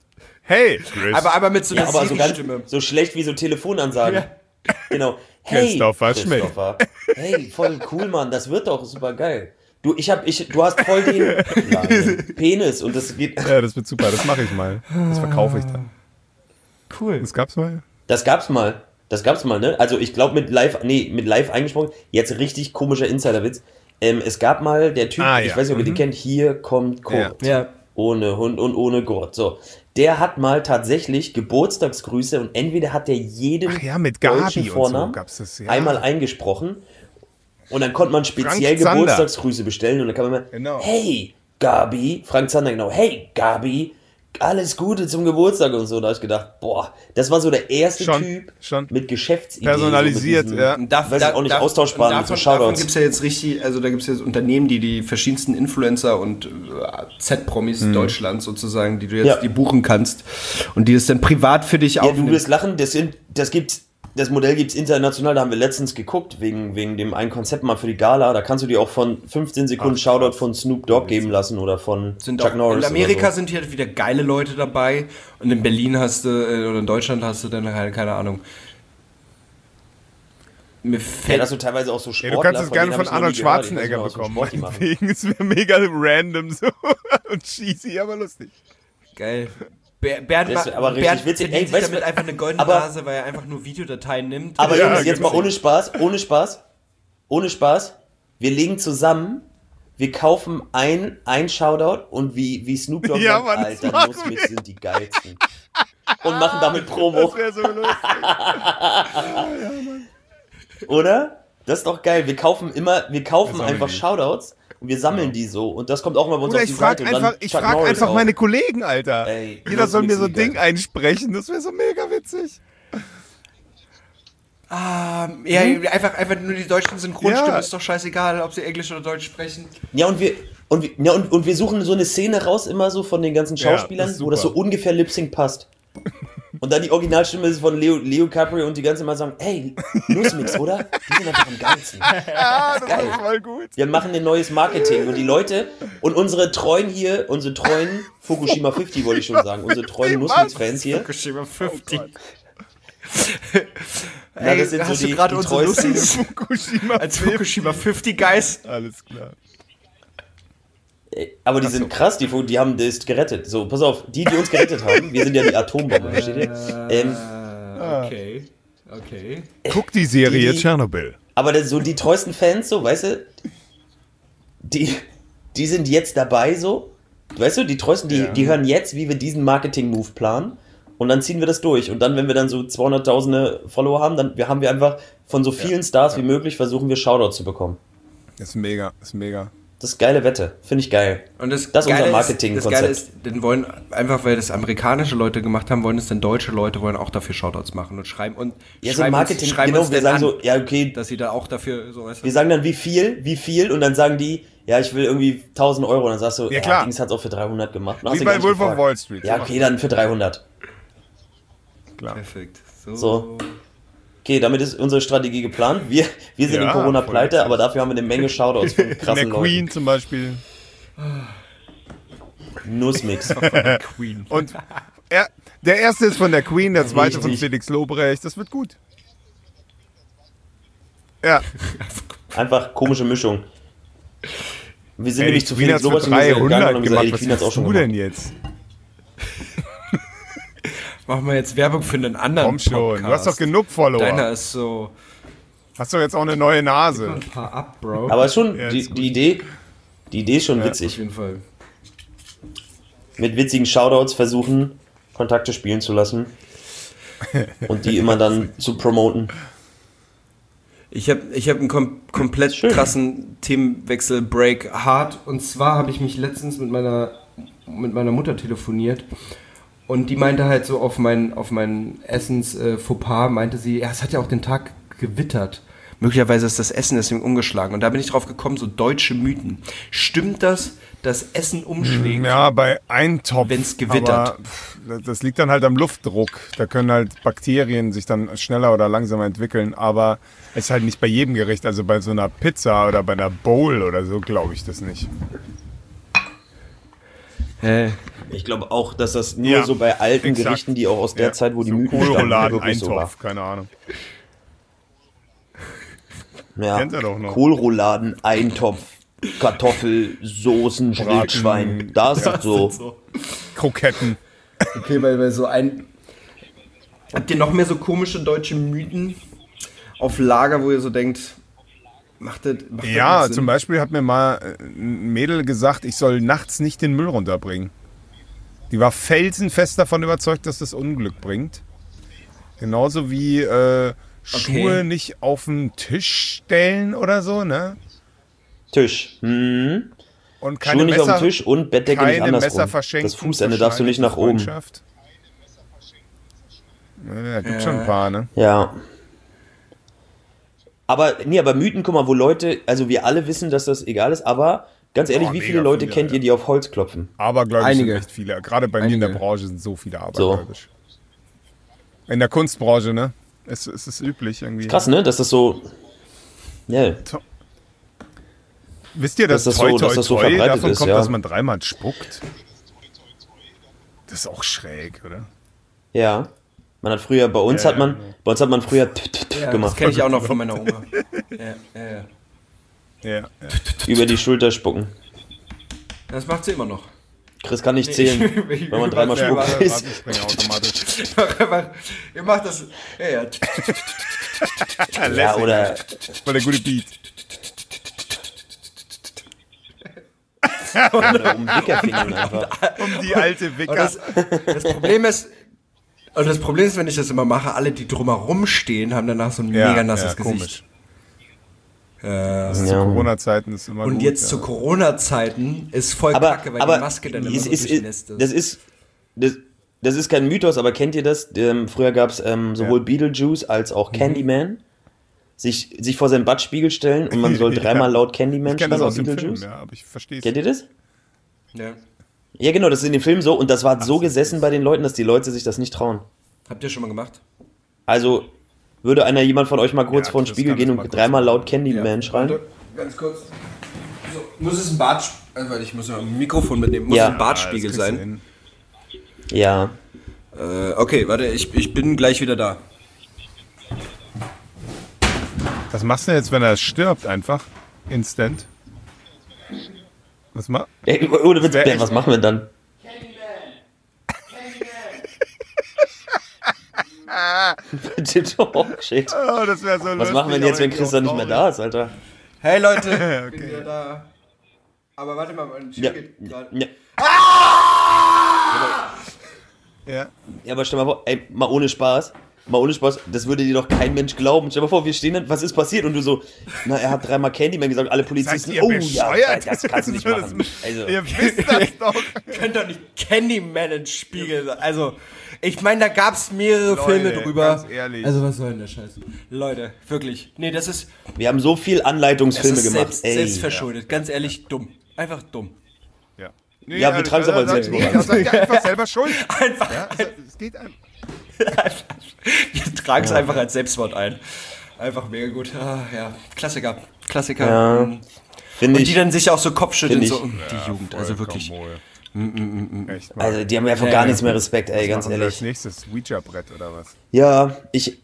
Hey, Chris. Aber, aber mit so einer Ja, aber so ganz Siri-Stimme. so schlecht wie so Telefonansagen. Ja. Genau. Hey, Christopher Schmidt. Christopher. Hey, voll cool, Mann. Das wird doch super geil. Du, ich hab, ich, du hast voll den kleinen Penis und das geht. Ja, das wird super. Das mache ich mal. Das verkaufe ich dann. Cool. Das gab's mal. Das gab's mal. Das gab's mal, ne? Also ich glaube mit live, nee, mit live eingesprochen. Jetzt richtig komischer Insiderwitz. Ähm, es gab mal der Typ, Ah, ich ja. weiß nicht, ob ihr den Mhm. kennt, hier kommt Kurt. Ja. Ohne Hund und ohne Gurt. So. Der hat mal tatsächlich Geburtstagsgrüße und entweder hat der jedem Ach ja, mit deutschen Gabi und so Vornamen gab's das. Ja. einmal eingesprochen und dann konnte man speziell Frank Zander. Geburtstagsgrüße bestellen und dann kann man immer, Genau. hey Gabi, Frank Zander, genau, hey Gabi, alles Gute zum Geburtstag und so. Da habe ich gedacht, boah, das war so der erste Schon, Typ schon. mit Geschäftsideen. Personalisiert, so mit ja. Und darf, Weiß ich auch nicht, darf- austauschbar und mit so davon, davon Shoutouts. gibt es ja jetzt richtig, also da gibt es jetzt Unternehmen, die die verschiedensten Influencer und äh, Z-Promis Deutschlands sozusagen, die du jetzt Ja. die buchen kannst und die das dann privat für dich Ja, du aufnehmen. wirst lachen, das, sind, das gibt's, das Modell gibt's international, da haben wir letztens geguckt, wegen, wegen dem einen Konzept mal für die Gala, da kannst du dir auch von fünfzehn Sekunden Ach, Shoutout krass. von Snoop Dogg geben lassen oder von Sind Chuck auch, Norris. in Amerika oder so. sind hier wieder geile Leute dabei und in Berlin hast du, äh, oder in Deutschland hast du dann halt, keine Ahnung. Mir Ja, fällt, dass du teilweise auch so Ja, Sportler, du kannst es von gerne denen von hab ich noch Arnold nie gehört, ich weiß Schwarzenegger nicht, was für bekommen. Sport die machen. Deswegen ist es mega random so und cheesy, aber lustig. geil. Ber- Bernd, Das ist ma- aber richtig Bernd witzig. verdient Ey, sich weißt du- damit einfach eine goldene aber- Nase, weil er einfach nur Videodateien nimmt. Aber Ja, Jungs, jetzt genau. mal ohne Spaß, ohne Spaß, ohne Spaß, wir legen zusammen, wir kaufen ein, ein Shoutout und wie, wie Snoop Dogg Ja, sagt, Mann, das Alter, machen Nussmix wir. sind die geilsten. Und machen damit Promo, Das wäre so lustig. oder? Das ist doch geil. Wir kaufen immer, wir kaufen sammeln einfach die. Shoutouts und wir sammeln die so und das kommt auch mal bei uns Oder auf ich die frage Seite. und dann einfach, ich Chuck frag Norris einfach auch. meine Kollegen, Alter. Ey, Jeder soll mir so ein Nussmix sind Ding geil. einsprechen, das wäre so mega witzig. Ah, ja, einfach, einfach nur die deutschen Synchronstimmen, Ja. ist doch scheißegal, ob sie Englisch oder Deutsch sprechen. Ja, und wir, und, wir, ja, und, und wir suchen so eine Szene raus, immer so von den ganzen Ja, das Schauspielern, ist wo das so super. ungefähr Lip-Sync passt. Und dann die Originalstimme ist von Leo, Leo Caprio und die ganze mal sagen, hey, Nussmix, oder? Die sind einfach am geilsten. Ah, das Geil. ist voll gut. Wir machen ein neues Marketing und die Leute und unsere treuen hier, unsere treuen Fukushima fünfzig wollte ich schon sagen, unsere treuen Was? Nussmix-Fans hier. Fukushima fünfzig. Na, das sind so hast die, du gerade die unsere treuesten. Lustis Fukushima. als Fukushima fünfzig Guys? Alles klar. Aber die sind krass, die, die haben das gerettet. So, pass auf, die, die uns gerettet haben, wir sind ja die Atombombe, versteht ihr? Ähm, Okay, okay. Guck die Serie Die- Tschernobyl. Aber das, so die treuesten Fans, so, weißt du, die, die sind jetzt dabei, so, weißt du, die treuesten, die, Ja. die hören jetzt, wie wir diesen Marketing-Move planen und dann ziehen wir das durch. Und dann, wenn wir dann so zweihunderttausende Follower haben, dann wir haben wir einfach von so vielen Stars wie möglich versuchen wir Shoutouts zu bekommen. Das ist mega, das ist mega. Das ist geile Wette, finde ich geil. Und das, Das ist unser Geile Marketingkonzept. Das Geile ist, dann wollen, einfach weil das amerikanische Leute gemacht haben, wollen es dann deutsche Leute, wollen auch dafür Shoutouts machen und schreiben und Ja, so schreiben Marketing, uns, schreiben genau, uns wir dann sagen an, so, ja, okay, dass sie da auch dafür so, weißt du, wir sagen dann wie viel, wie viel und dann sagen die, ja, ich will irgendwie tausend Euro und dann sagst du, Ja, ja, klar. Dings hat's auch für dreihundert gemacht. Und hast Wie du bei gar nicht Wolf of gefragt. Wall Street. Ja, okay, dann für dreihundert. Klar. perfekt. So. Okay, damit ist unsere Strategie geplant. Wir, wir sind Ja, in Corona voll pleite, witzig. aber dafür haben wir eine Menge Shoutouts von In krassen der Queen Leuten. zum Beispiel. Nussmix. Queen. Und er, der erste ist von der Queen, der zweite von Richtig. Felix Lobrecht. Das wird gut. Ja, Einfach komische Mischung. Wir sind ey, die nämlich zu Queen viel hat für sowas und wir sind gegangen und dreihundert haben gesagt, ey, gemacht. die Was Queen hat's auch machst schon du gemacht. denn jetzt? Machen wir jetzt Werbung für einen anderen Komm schon, Podcast. du hast doch genug Follower. Deiner ist so Hast doch jetzt auch eine neue Nase. ein paar ab, Bro. Aber schon, Ja, die, ist gut. die Idee, die Idee ist schon auf witzig. jeden Fall. Mit witzigen Shoutouts versuchen, Kontakte spielen zu lassen. Und die immer dann zu promoten. Ich habe ich hab einen kom komplett Schön. krassen Themenwechsel, Break, hart. Und zwar habe ich mich letztens mit meiner, mit meiner Mutter telefoniert. Und die meinte halt so auf mein, auf mein Essens-Fauxpas, meinte sie, ja, es hat ja auch den Tag gewittert. Möglicherweise ist das Essen deswegen umgeschlagen. Und da bin ich drauf gekommen, so deutsche Mythen. Stimmt das, dass Essen umschlägt? Ja, bei Eintopf. Wenn's gewittert. Aber, pff, das liegt dann halt am Luftdruck. Da können halt Bakterien sich dann schneller oder langsamer entwickeln. Aber es ist halt nicht bei jedem Gericht. Also bei so einer Pizza oder bei einer Bowl oder so glaube ich das nicht. Hey. Ich glaube auch, dass das nur Ja, so bei alten exakt. Gerichten, die auch aus der Ja. Zeit, wo die so Mythen stammen, Kohlrouladen, wirklich so war. Eintopf, keine Ahnung. Ja. Kennt er doch noch. Kohlrouladen, Eintopf, Kartoffel, Soßen, Wildschwein. Das ist so. Kroketten. Okay, weil, weil so ein... Habt ihr noch mehr so komische deutsche Mythen auf Lager, wo ihr so denkt, macht das, macht das Ja, Sinn? zum Beispiel hat mir mal ein Mädel gesagt, ich soll nachts nicht den Müll runterbringen. Die war felsenfest davon überzeugt, dass das Unglück bringt. Genauso wie äh, Schuhe Okay. nicht auf den Tisch stellen oder so, ne? Tisch. Hm. Und keine Schuhe nicht Messer, auf dem Tisch und Bettdecke nicht keine Messer andersrum. verschenken. Das Fußende darfst du nicht nach oben. Freundschaft. Ja, gibt schon ein paar, ne? Ja. Aber, nee, aber Mythen, guck mal, wo Leute, also wir alle wissen, dass das egal ist, aber ganz ehrlich, Oh, wie mega viele Leute viele, kennt ja. ihr, die auf Holz klopfen? Aber glaube ich, sind Einige. echt viele. Gerade bei mir in der Einige. Branche sind so viele abergläubisch. In der Kunstbranche, ne? Es, es ist üblich irgendwie. Krass, ne? Dass das so. Ja. Wisst ihr, dass Dass das toi so- toi dass das so toi verbreitet davon ist, kommt, ja. dass man dreimal spuckt? Das ist auch schräg, oder? Ja. Man hat früher, bei uns Ja, hat man, ja. bei uns hat man früher t- t- t- Ja, das gemacht. kenne ich auch noch von meiner Oma. Ja, ja, ja. Ja, ja. Über die Schulter spucken. Das macht sie immer noch. Chris kann nicht zählen, ich- wenn man dreimal Ja, spuckt. warte, Ist. Ratenspringer automatisch. Ihr macht das. Ja, ja. Ja, Ja, lässig. oder Voll der gute Beat. oder um Wickerfingern einfach. Um die alte Und Wicker. das, das Problem ist. Und das Problem ist, wenn ich das immer mache, alle, die drumherum stehen, haben danach so ein Ja, mega nasses ja, Gesicht. komisch. Ja. Zu Ja. Corona-Zeiten ist immer Und gut. jetzt ja. zu Corona-Zeiten ist voll Aber, kacke, weil aber die Maske dann immer es so ist, durchnässt das ist, das, das ist kein Mythos, aber kennt ihr das? Ähm, früher gab es ähm, sowohl Ja. Beetlejuice als auch Candyman. Sich, sich vor seinen Badspiegel stellen und man soll Ja. dreimal laut Candyman Ich kenne das schreien, aus dem Film, Beetlejuice. ja, aber ich verstehe es. Kennt ihr das? Ja. Ja, genau, das ist in dem Film so und das war so gesessen bei den Leuten, dass die Leute sich das nicht trauen. Habt ihr schon mal gemacht? Also würde einer jemand von euch mal kurz Ja, vor den Chris Spiegel kann gehen das und mal kurz dreimal machen. laut Candyman schreien? Warte, ganz kurz. So, muss es ein Bart... Also, warte, ich muss ja ein Mikrofon mitnehmen. Muss Ja. es ein Bartspiegel das kriegst du sein? hin. Ja. Äh, okay, warte, ich, ich bin gleich wieder da. Was machst du jetzt, wenn er stirbt einfach? Instant. Was ma Ey, ohne Witz, wär Ben, echt- was machen wir dann? Bitte doch, shit. Oh, das wäre so Was lustig, machen wir denn jetzt, aber wenn irgendwie Chris dann nicht auch mehr da ist, Alter? Hey Leute, ich Okay. bin wieder da. Aber warte mal, mein Chip Ja. geht gerade. Ja. Ja. Ja, aber stell mal vor, ey, mal ohne Spaß, mal ohne Spaß, das würde dir doch kein Mensch glauben. Stell mal vor, wir stehen dann, was ist passiert? Und du so, na, er hat dreimal Candyman gesagt, alle Polizisten, Seid ihr oh ja, bescheuert? das kannst du nicht Das- machen. Also, Ihr wisst das doch. Könnt doch nicht Candyman ins Spiegel sein. Also, ich meine, da gab's mehrere Leute, Filme drüber. ganz ehrlich. Also, was soll denn der Scheiß? Leute, wirklich. Nee, das ist, wir haben so viel das Anleitungsfilme ist gemacht, selbst, ey. selbstverschuldet. Ganz ehrlich, dumm. Einfach dumm. Ja, nee, Ja, wir tragen es aber als seid- Selbstmord nee, an. seid ihr einfach selber schuld. Einfach, Ja, es, es geht einem. wir tragen es einfach als Selbstmord ein. Einfach mega gut. Ah, ja, Klassiker. Klassiker. Ja, Mhm. Finde Und die ich, dann sich auch so Kopfschütteln, Find ich. so, mm, die Jugend, also wirklich. Vollkommen wohl. Echt mal. also die haben einfach Ja, gar ja. nichts mehr Respekt, ey, ganz Machen wir als ehrlich. nächstes Ouija-Brett oder was? Ja, ich,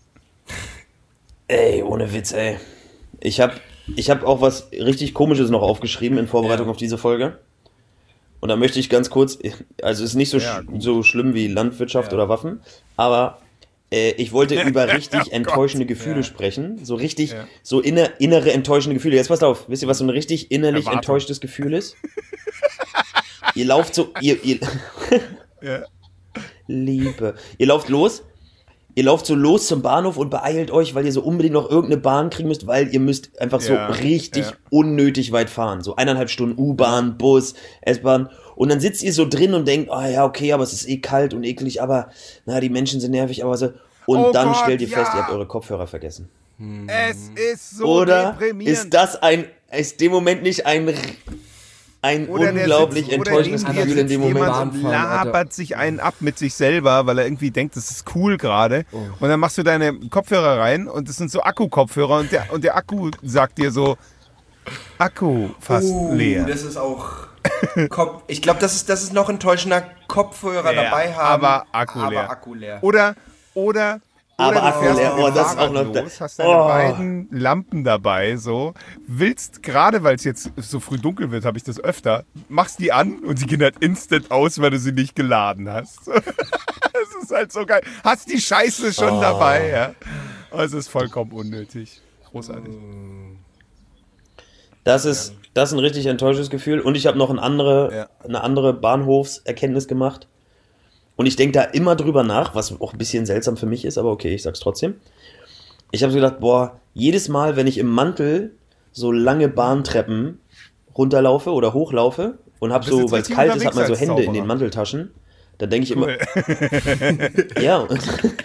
ey, ohne Witz, ey. Ich hab, ich hab auch was richtig Komisches noch aufgeschrieben in Vorbereitung Ja. auf diese Folge. Und da möchte ich ganz kurz, also ist nicht so, Ja, sch gut. so schlimm wie Landwirtschaft Ja. oder Waffen, aber äh, ich wollte über richtig Oh enttäuschende Gott. Gefühle Ja. sprechen. So richtig, Ja. so inner, innere enttäuschende Gefühle. Jetzt passt auf, wisst ihr, was so ein richtig innerlich Erwartung. enttäuschtes Gefühl ist? Ihr lauft so, ihr, ihr, Ja. Liebe. Ihr lauft los, ihr lauft so los zum Bahnhof und beeilt euch, weil ihr so unbedingt noch irgendeine Bahn kriegen müsst, weil ihr müsst einfach so Ja, richtig ja. unnötig weit fahren. So eineinhalb Stunden U-Bahn, Bus, S-Bahn. Und dann sitzt ihr so drin und denkt, ah ja, okay, aber es ist eh kalt und eklig, aber na, die Menschen sind nervig, aber so. Und Oh dann Gott, stellt ihr ja. fest, ihr habt eure Kopfhörer vergessen. Es ist so Oder deprimierend. ist das ein, ist dem Moment nicht ein, ein Oder der unglaublich sitzt- oder enttäuschendes neben dir Gefühl in sitzt dem Moment? jemand Bahn und fahren, Alter. labert sich einen ab mit sich selber, weil er irgendwie denkt, das ist cool gerade. Oh. Und dann machst du deine Kopfhörer rein und das sind so Akku-Kopfhörer und der, und der Akku sagt dir so, Akku fast Uh, leer. das ist auch Kopf, ich glaube, das ist, das ist noch enttäuschender Kopfhörer Ja, dabei haben. aber Akku leer. Aber Akku leer. Oder, oder, Aber oder Akku du fährst leer, mit dem oh, das ist auch Fahrrad noch- los, hast deine Oh. beiden Lampen dabei, so, willst, gerade weil es jetzt so früh dunkel wird, habe ich das öfter, machst die an und sie gehen halt instant aus, weil du sie nicht geladen hast. Das ist halt so geil. Hast die Scheiße schon Oh. dabei, ja. Oh, es ist vollkommen unnötig. Großartig. Das ist, das ist ein richtig enttäuschendes Gefühl. Und ich habe noch eine andere, Ja. eine andere Bahnhofserkenntnis gemacht. Und ich denke da immer drüber nach, was auch ein bisschen seltsam für mich ist, aber okay, ich sag's trotzdem. Ich habe so gedacht, boah, jedes Mal, wenn ich im Mantel so lange Bahntreppen runterlaufe oder hochlaufe und habe Du bist so, jetzt weil es richtig kalt ist, hat man so unterwegs als Hände in Zauberer. den Manteltaschen. Dann denke ich immer, Cool. ja. Und,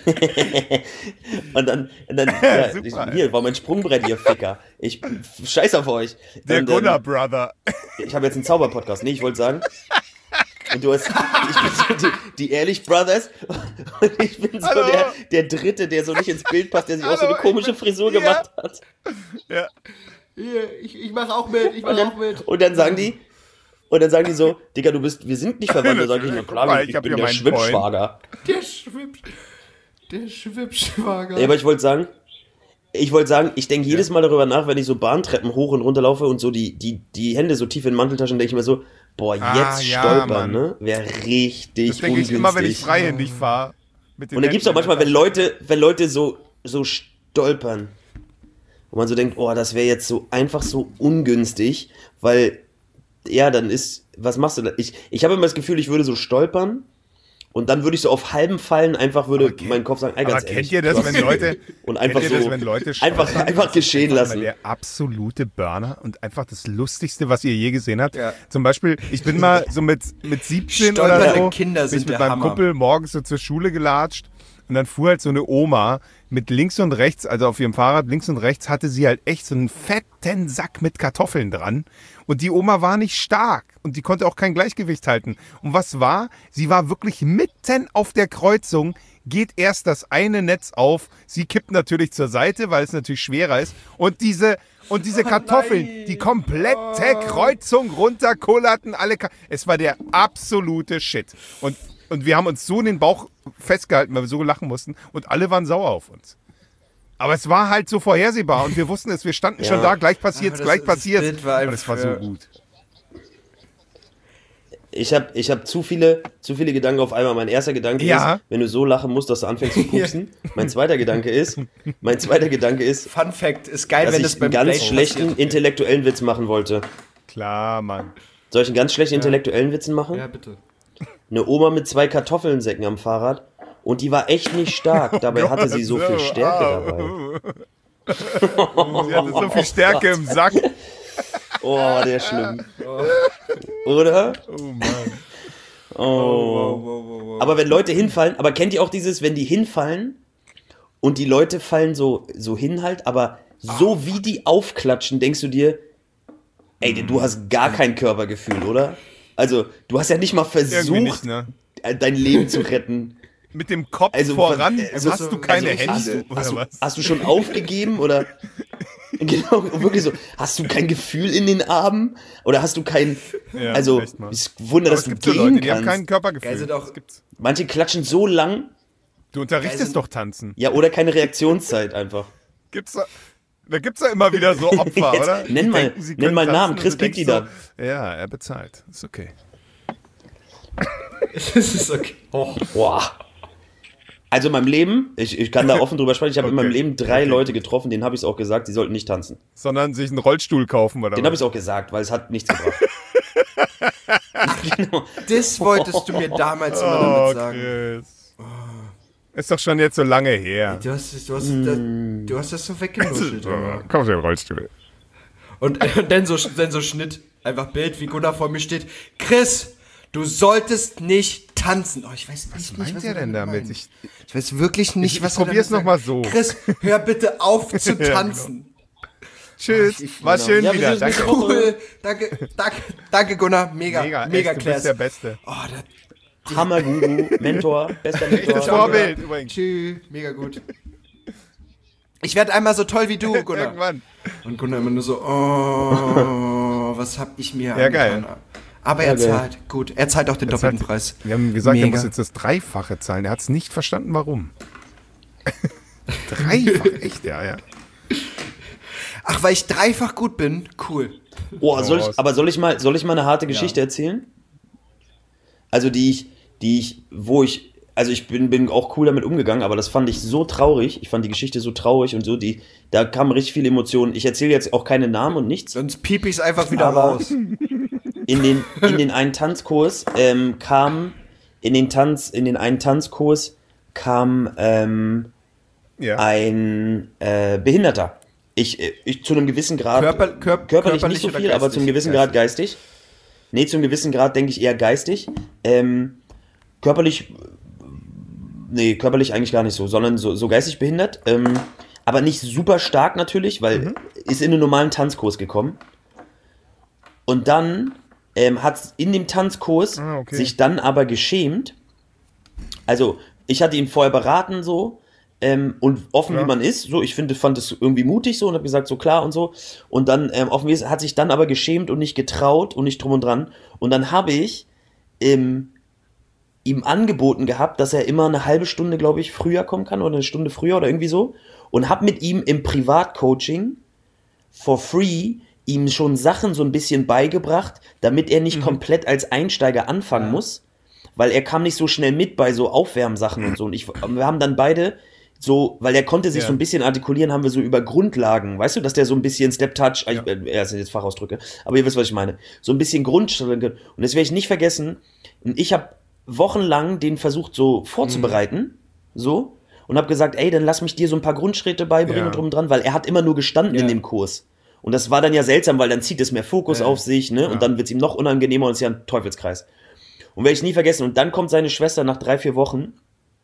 und dann, und dann ja, Super, ich, ey. hier war mein Sprungbrett, ihr Ficker. Ich scheiß auf euch. Der Und, ähm, Gunnar Brother. ich habe jetzt einen Zauberpodcast. Nee, ich wollte sagen. Und du hast, ich bin so die, die Ehrlich Brothers und ich bin so Hallo. der, der Dritte, der so nicht ins Bild passt, der sich auch so Hallo, eine komische ich bin- Frisur ja. gemacht hat. Ja. Hier, ich, ich mach auch mit, ich Und dann, und dann sagen die, und dann sagen die so, Digga, du bist, wir sind nicht verwandt. Da sage ich, na Guck klar, mal, ich, ich ich hab bin hier der meinen Schwippschwager. Der Schwipp, der Schwippschwager. Ja, aber ich wollte sagen, ich wollte sagen, ich denke jedes Mal darüber nach, wenn ich so Bahntreppen hoch und runter laufe und so die, die, die Hände so tief in den Manteltaschen, denke ich mir so, boah, jetzt Ah, ja, stolpern, Mann. ne? Wäre richtig Das denke ich ungünstig. immer, wenn ich freihändig fahre. Und dann gibt's auch manchmal, wenn Leute, wenn Leute so, so stolpern, wo man so denkt, oh, das wäre jetzt so einfach so ungünstig, weil, ja, dann ist, was machst du da? Ich, ich habe immer das Gefühl, ich würde so stolpern und dann würde ich so auf halben Fallen einfach würde Aber kennt- mein Kopf sagen, ey, Aber ganz kennt ehrlich, ihr das, du wenn hast- Leute, und einfach kennt ihr so, das, wenn Leute einfach, stolpern? einfach Das ist geschehen einfach lassen. mal der absolute Burner und einfach das Lustigste, was ihr je gesehen habt. Ja. Zum Beispiel, ich bin mal so mit, mit siebzehn oder Stolpernde so, Kinder bin sind ich mit der meinem Hammer. Kumpel morgens so zur Schule gelatscht und dann fuhr halt so eine Oma mit links und rechts, also auf ihrem Fahrrad links und rechts hatte sie halt echt so einen fetten Sack mit Kartoffeln dran und die Oma war nicht stark und die konnte auch kein Gleichgewicht halten. Und was war? Sie war wirklich mitten auf der Kreuzung, geht erst das eine Netz auf, sie kippt natürlich zur Seite, weil es natürlich schwerer ist und diese und diese Kartoffeln, nein. die komplette Kreuzung runterkullerten, alle Ka es war der absolute Shit. Und und wir haben uns so in den Bauch festgehalten, weil wir so lachen mussten und alle waren sauer auf uns. Aber es war halt so vorhersehbar und wir wussten es, wir standen Ja. schon da, gleich passiert's, Aber das- gleich das passiert's. Bild war Und es war so einfach- gut. Ich habe ich hab zu viele, zu viele Gedanken auf einmal. Mein erster Gedanke Ja. ist, wenn du so lachen musst, dass du anfängst zu pupsen. Mein zweiter Gedanke ist, mein zweiter Gedanke ist, Fun Fact, ist geil, dass wenn ich das einen beim ganz Blade schlechten passiert. intellektuellen Witz machen wollte. Klar, Mann. Soll ich einen ganz schlechten intellektuellen Witzen machen? Ja, bitte. Eine Oma mit zwei Kartoffelsäcken am Fahrrad und die war echt nicht stark. Dabei hatte sie so viel Stärke dabei. Sie hatte so viel Stärke im Sack. Oh, war der schlimm. Oder? Oh Mann. Oh. Aber wenn Leute hinfallen, aber kennt ihr auch dieses, wenn die hinfallen und die Leute fallen so, so hin halt, aber so wie die aufklatschen, denkst du dir, ey, du hast gar kein Körpergefühl, oder? Also, du hast ja nicht mal Irgendwie versucht, nicht, ne? dein Leben zu retten. Mit dem Kopf Also, voran, also, hast du keine also, Hände hast du, oder hast, du, was? hast du schon aufgegeben oder genau, wirklich so, hast du kein Gefühl in den Armen oder hast du kein, Ja, also, echt mal. ist Wunder, Aber dass es du gibt so gehen Leute, die haben kannst. kein Körpergefühl. Geil sind auch- Das gibt's. Manche klatschen so lang, Du unterrichtest doch Tanzen. ja, oder keine Reaktionszeit einfach. Gibt's da, da gibt's ja immer wieder so Opfer, Jetzt oder? nenn Die mal- denken, sie nenn können mal tanzen Namen. und Chris du kriegt denkst die so, ja, er bezahlt. Ist okay. Das ist okay. Oh. Boah. Also in meinem Leben, ich, ich kann da offen drüber sprechen, ich habe in Okay. meinem Leben drei Okay. Leute getroffen, denen habe ich es auch gesagt, die sollten nicht tanzen. Sondern sich einen Rollstuhl kaufen oder Denen habe was? ich es auch gesagt, weil es hat nichts gebracht. Genau. Das wolltest du mir damals immer Oh, damit sagen. Chris. Ist doch schon jetzt so lange her. Du hast, du, hast, das, du hast das so weggenuschelt. immer. Kauf dir einen Rollstuhl. Und, und dann, so, dann so Schnitt, einfach Bild, wie Gunnar vor mir steht. Chris, du solltest nicht tanzen. Oh, ich weiß nicht, Was nicht meint ihr denn damit? Ich, Ich weiß wirklich nicht, Ich- was ich er probier's damit noch sagt. mal so. Chris, hör bitte auf zu genau. tanzen. tschüss. Ich- War genau. schön Ja, wir wieder. sehen uns Danke. nächste Woche. Cool, danke, danke, danke Gunnar, mega, Mega, mega, echt, du bist Class. der Beste. Oh, da, Hammerguru, Mentor, bester Mentor. Das Vorbild übrigens. tschüss, mega gut. Ich werde einmal so toll wie du, Gunnar. Irgendwann. Und Gunnar immer nur so, oh, was hab ich mir Ja, geil. angetan. Aber er Ja, geil. zahlt. Gut, er zahlt auch den Er doppelten zahlt- Preis. Wir haben gesagt, er Mega. muss jetzt das Dreifache zahlen. Er hat es nicht verstanden, warum. Dreifach, echt, ja, ja. Ach, weil ich dreifach gut bin? Cool. Oh, soll Oh, ich, aber soll ich mal, soll ich mal eine harte Geschichte erzählen? Also die ich, die ich, wo ich, also ich bin, bin auch cool damit umgegangen, aber das fand ich so traurig. Ich fand die Geschichte so traurig und so, die, da kamen richtig viele Emotionen. Ich erzähle jetzt auch keine Namen und nichts. Sonst piep ich's einfach wieder Aber- raus. In den, in den einen Tanzkurs ähm, kam, in den Tanz, in den einen Tanzkurs kam ähm, ja. ein äh, Behinderter. Ich, äh, ich zu einem gewissen Grad, Körper, Körp, körperlich nicht so oder viel, aber geistig? zum gewissen Grad geistig. Nee, zum gewissen Grad denke ich eher geistig. Ähm, körperlich, nee, körperlich eigentlich gar nicht so, sondern so, so geistig behindert. Ähm, aber nicht super stark natürlich, weil Mhm. ist in einen normalen Tanzkurs gekommen. Und dann ähm, hat in dem Tanzkurs Ah, okay. sich dann aber geschämt. Also, ich hatte ihn vorher beraten so. Ähm, und offen Ja. wie man ist, so, ich finde, fand es irgendwie mutig so und habe gesagt, so klar und so. Und dann, ähm, offen wie es, hat sich dann aber geschämt und nicht getraut und nicht drum und dran. Und dann habe ich ähm, ihm angeboten gehabt, dass er immer eine halbe Stunde, glaube ich, früher kommen kann oder eine Stunde früher oder irgendwie so. Und habe mit ihm im Privatcoaching for free ihm schon Sachen so ein bisschen beigebracht, damit er nicht komplett als Einsteiger anfangen muss, weil er kam nicht so schnell mit bei so Aufwärmsachen und so. Und ich, wir haben dann beide so, weil er konnte sich Ja. so ein bisschen artikulieren, haben wir so über Grundlagen, weißt du, dass der so ein bisschen Step-Touch, Ja. ich, äh, das sind jetzt Fachausdrücke, aber ihr wisst, was ich meine, so ein bisschen Grundstücke. Und das werde ich nicht vergessen. Und ich habe wochenlang den versucht so vorzubereiten, so, und habe gesagt, ey, dann lass mich dir so ein paar Grundschritte beibringen Ja. und drum dran, weil er hat immer nur gestanden Ja. in dem Kurs. Und das war dann ja seltsam, weil dann zieht es mehr Fokus Ja. auf sich, ne? Und dann wird es ihm noch unangenehmer und es ist ja ein Teufelskreis. Und werde ich nie vergessen. Und dann kommt seine Schwester nach drei, vier Wochen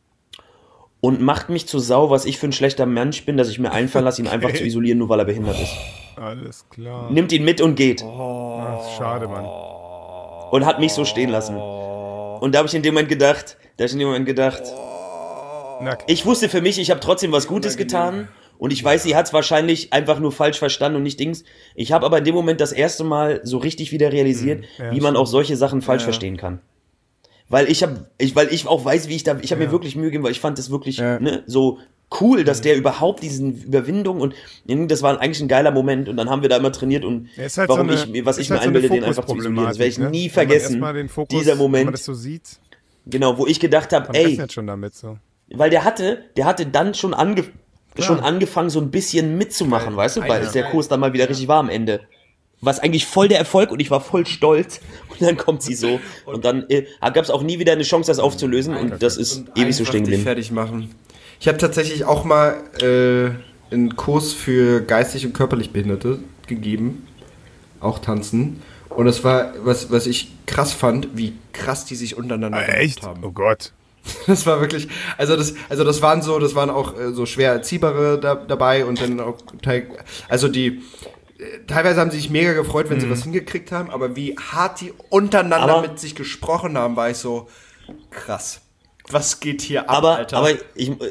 und macht mich zu Sau, was ich für ein schlechter Mensch bin, dass ich mir einfallen lasse, ihn einfach zu isolieren, nur weil er behindert ist. Alles klar. Nimmt ihn mit und geht. Ach, schade, Mann. Und hat mich so stehen lassen. Und da habe ich in dem Moment gedacht, da habe ich in dem Moment gedacht, Na, ich wusste für mich, ich habe trotzdem was Gutes getan. Und ich weiß, sie hat es wahrscheinlich einfach nur falsch verstanden und nicht Dings. Ich habe aber in dem Moment das erste Mal so richtig wieder realisiert, ja, wie man auch solche Sachen falsch Ja. verstehen kann. Weil ich habe, ich, weil ich auch weiß, wie ich da, ich habe Ja. mir wirklich Mühe gegeben, weil ich fand das wirklich Ja. ne, so cool, dass der überhaupt diesen Überwindung und das war eigentlich ein geiler Moment und dann haben wir da immer trainiert und Ja, ist halt warum so eine- ich, was ist ich mir halt so eine einbilde, den einfach zu isolieren. Das werde ich Fokusproblematik, nie ne? Wenn man vergessen. erstmal den Fokus, Dieser Wenn man Moment, das so sieht, genau, wo ich gedacht habe, man ey, rechnet schon damit so. weil der hatte, der hatte dann schon, ange Klar. schon angefangen, so ein bisschen mitzumachen, weißt du, weil Alter. der Kurs dann mal wieder richtig war am Ende. Was eigentlich voll der Erfolg und ich war voll stolz. Und dann kommt sie so. Und dann äh, gab es auch nie wieder eine Chance, das aufzulösen. Und das ist Und ewig so einfach stehen dich geblieben. fertig machen. Ich habe tatsächlich auch mal äh, einen Kurs für geistig und körperlich Behinderte gegeben. Auch tanzen. Und das war, was, was ich krass fand, wie krass die sich untereinander Ah, gemacht echt? haben. Oh Gott. Das war wirklich, also das, also das waren so, das waren auch äh, so schwer Erziehbare da, dabei und dann auch, Teil, also die, äh, teilweise haben sie sich mega gefreut, wenn sie was hingekriegt haben, aber wie hart die untereinander Aber- mit sich gesprochen haben, war ich so, krass. Was geht hier ab, Aber, Alter? aber ich. äh,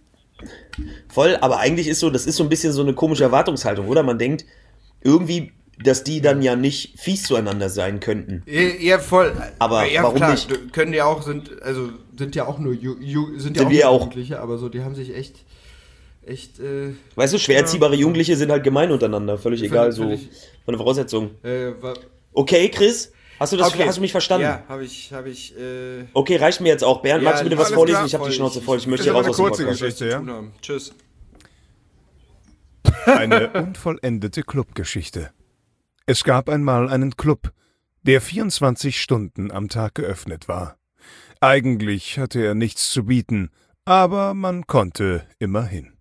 Voll, aber eigentlich ist so, das ist so ein bisschen so eine komische Erwartungshaltung, oder? Man denkt irgendwie, dass die dann ja nicht fies zueinander sein könnten. Ja, ja, voll. Aber ja, warum klar, nicht? d- Können die auch, sind, also sind ja auch nur Ju, Ju, sind ja Sind auch wir nur auch. Jugendliche, aber so, die haben sich echt, echt, äh, Weißt du, schwer erziehbare Jugendliche sind halt gemein untereinander, völlig egal, so völlig- von der Voraussetzung. äh, war, Okay, Chris, hast du das, okay. hast du mich verstanden? Ja, habe ich, habe ich, äh, Okay, reicht mir jetzt auch. Bernd, Ja, magst du bitte was alles vorlesen? klar. Ich habe die Voll, Schnauze ich- voll. Ich möchte ist hier aber raus eine aus dem kurze Podcast. Geschichte. Ja? tun haben. Tschüss. Eine unvollendete Clubgeschichte. Es gab einmal einen Club, der vierundzwanzig Stunden am Tag geöffnet war. Eigentlich hatte er nichts zu bieten, aber man konnte immerhin.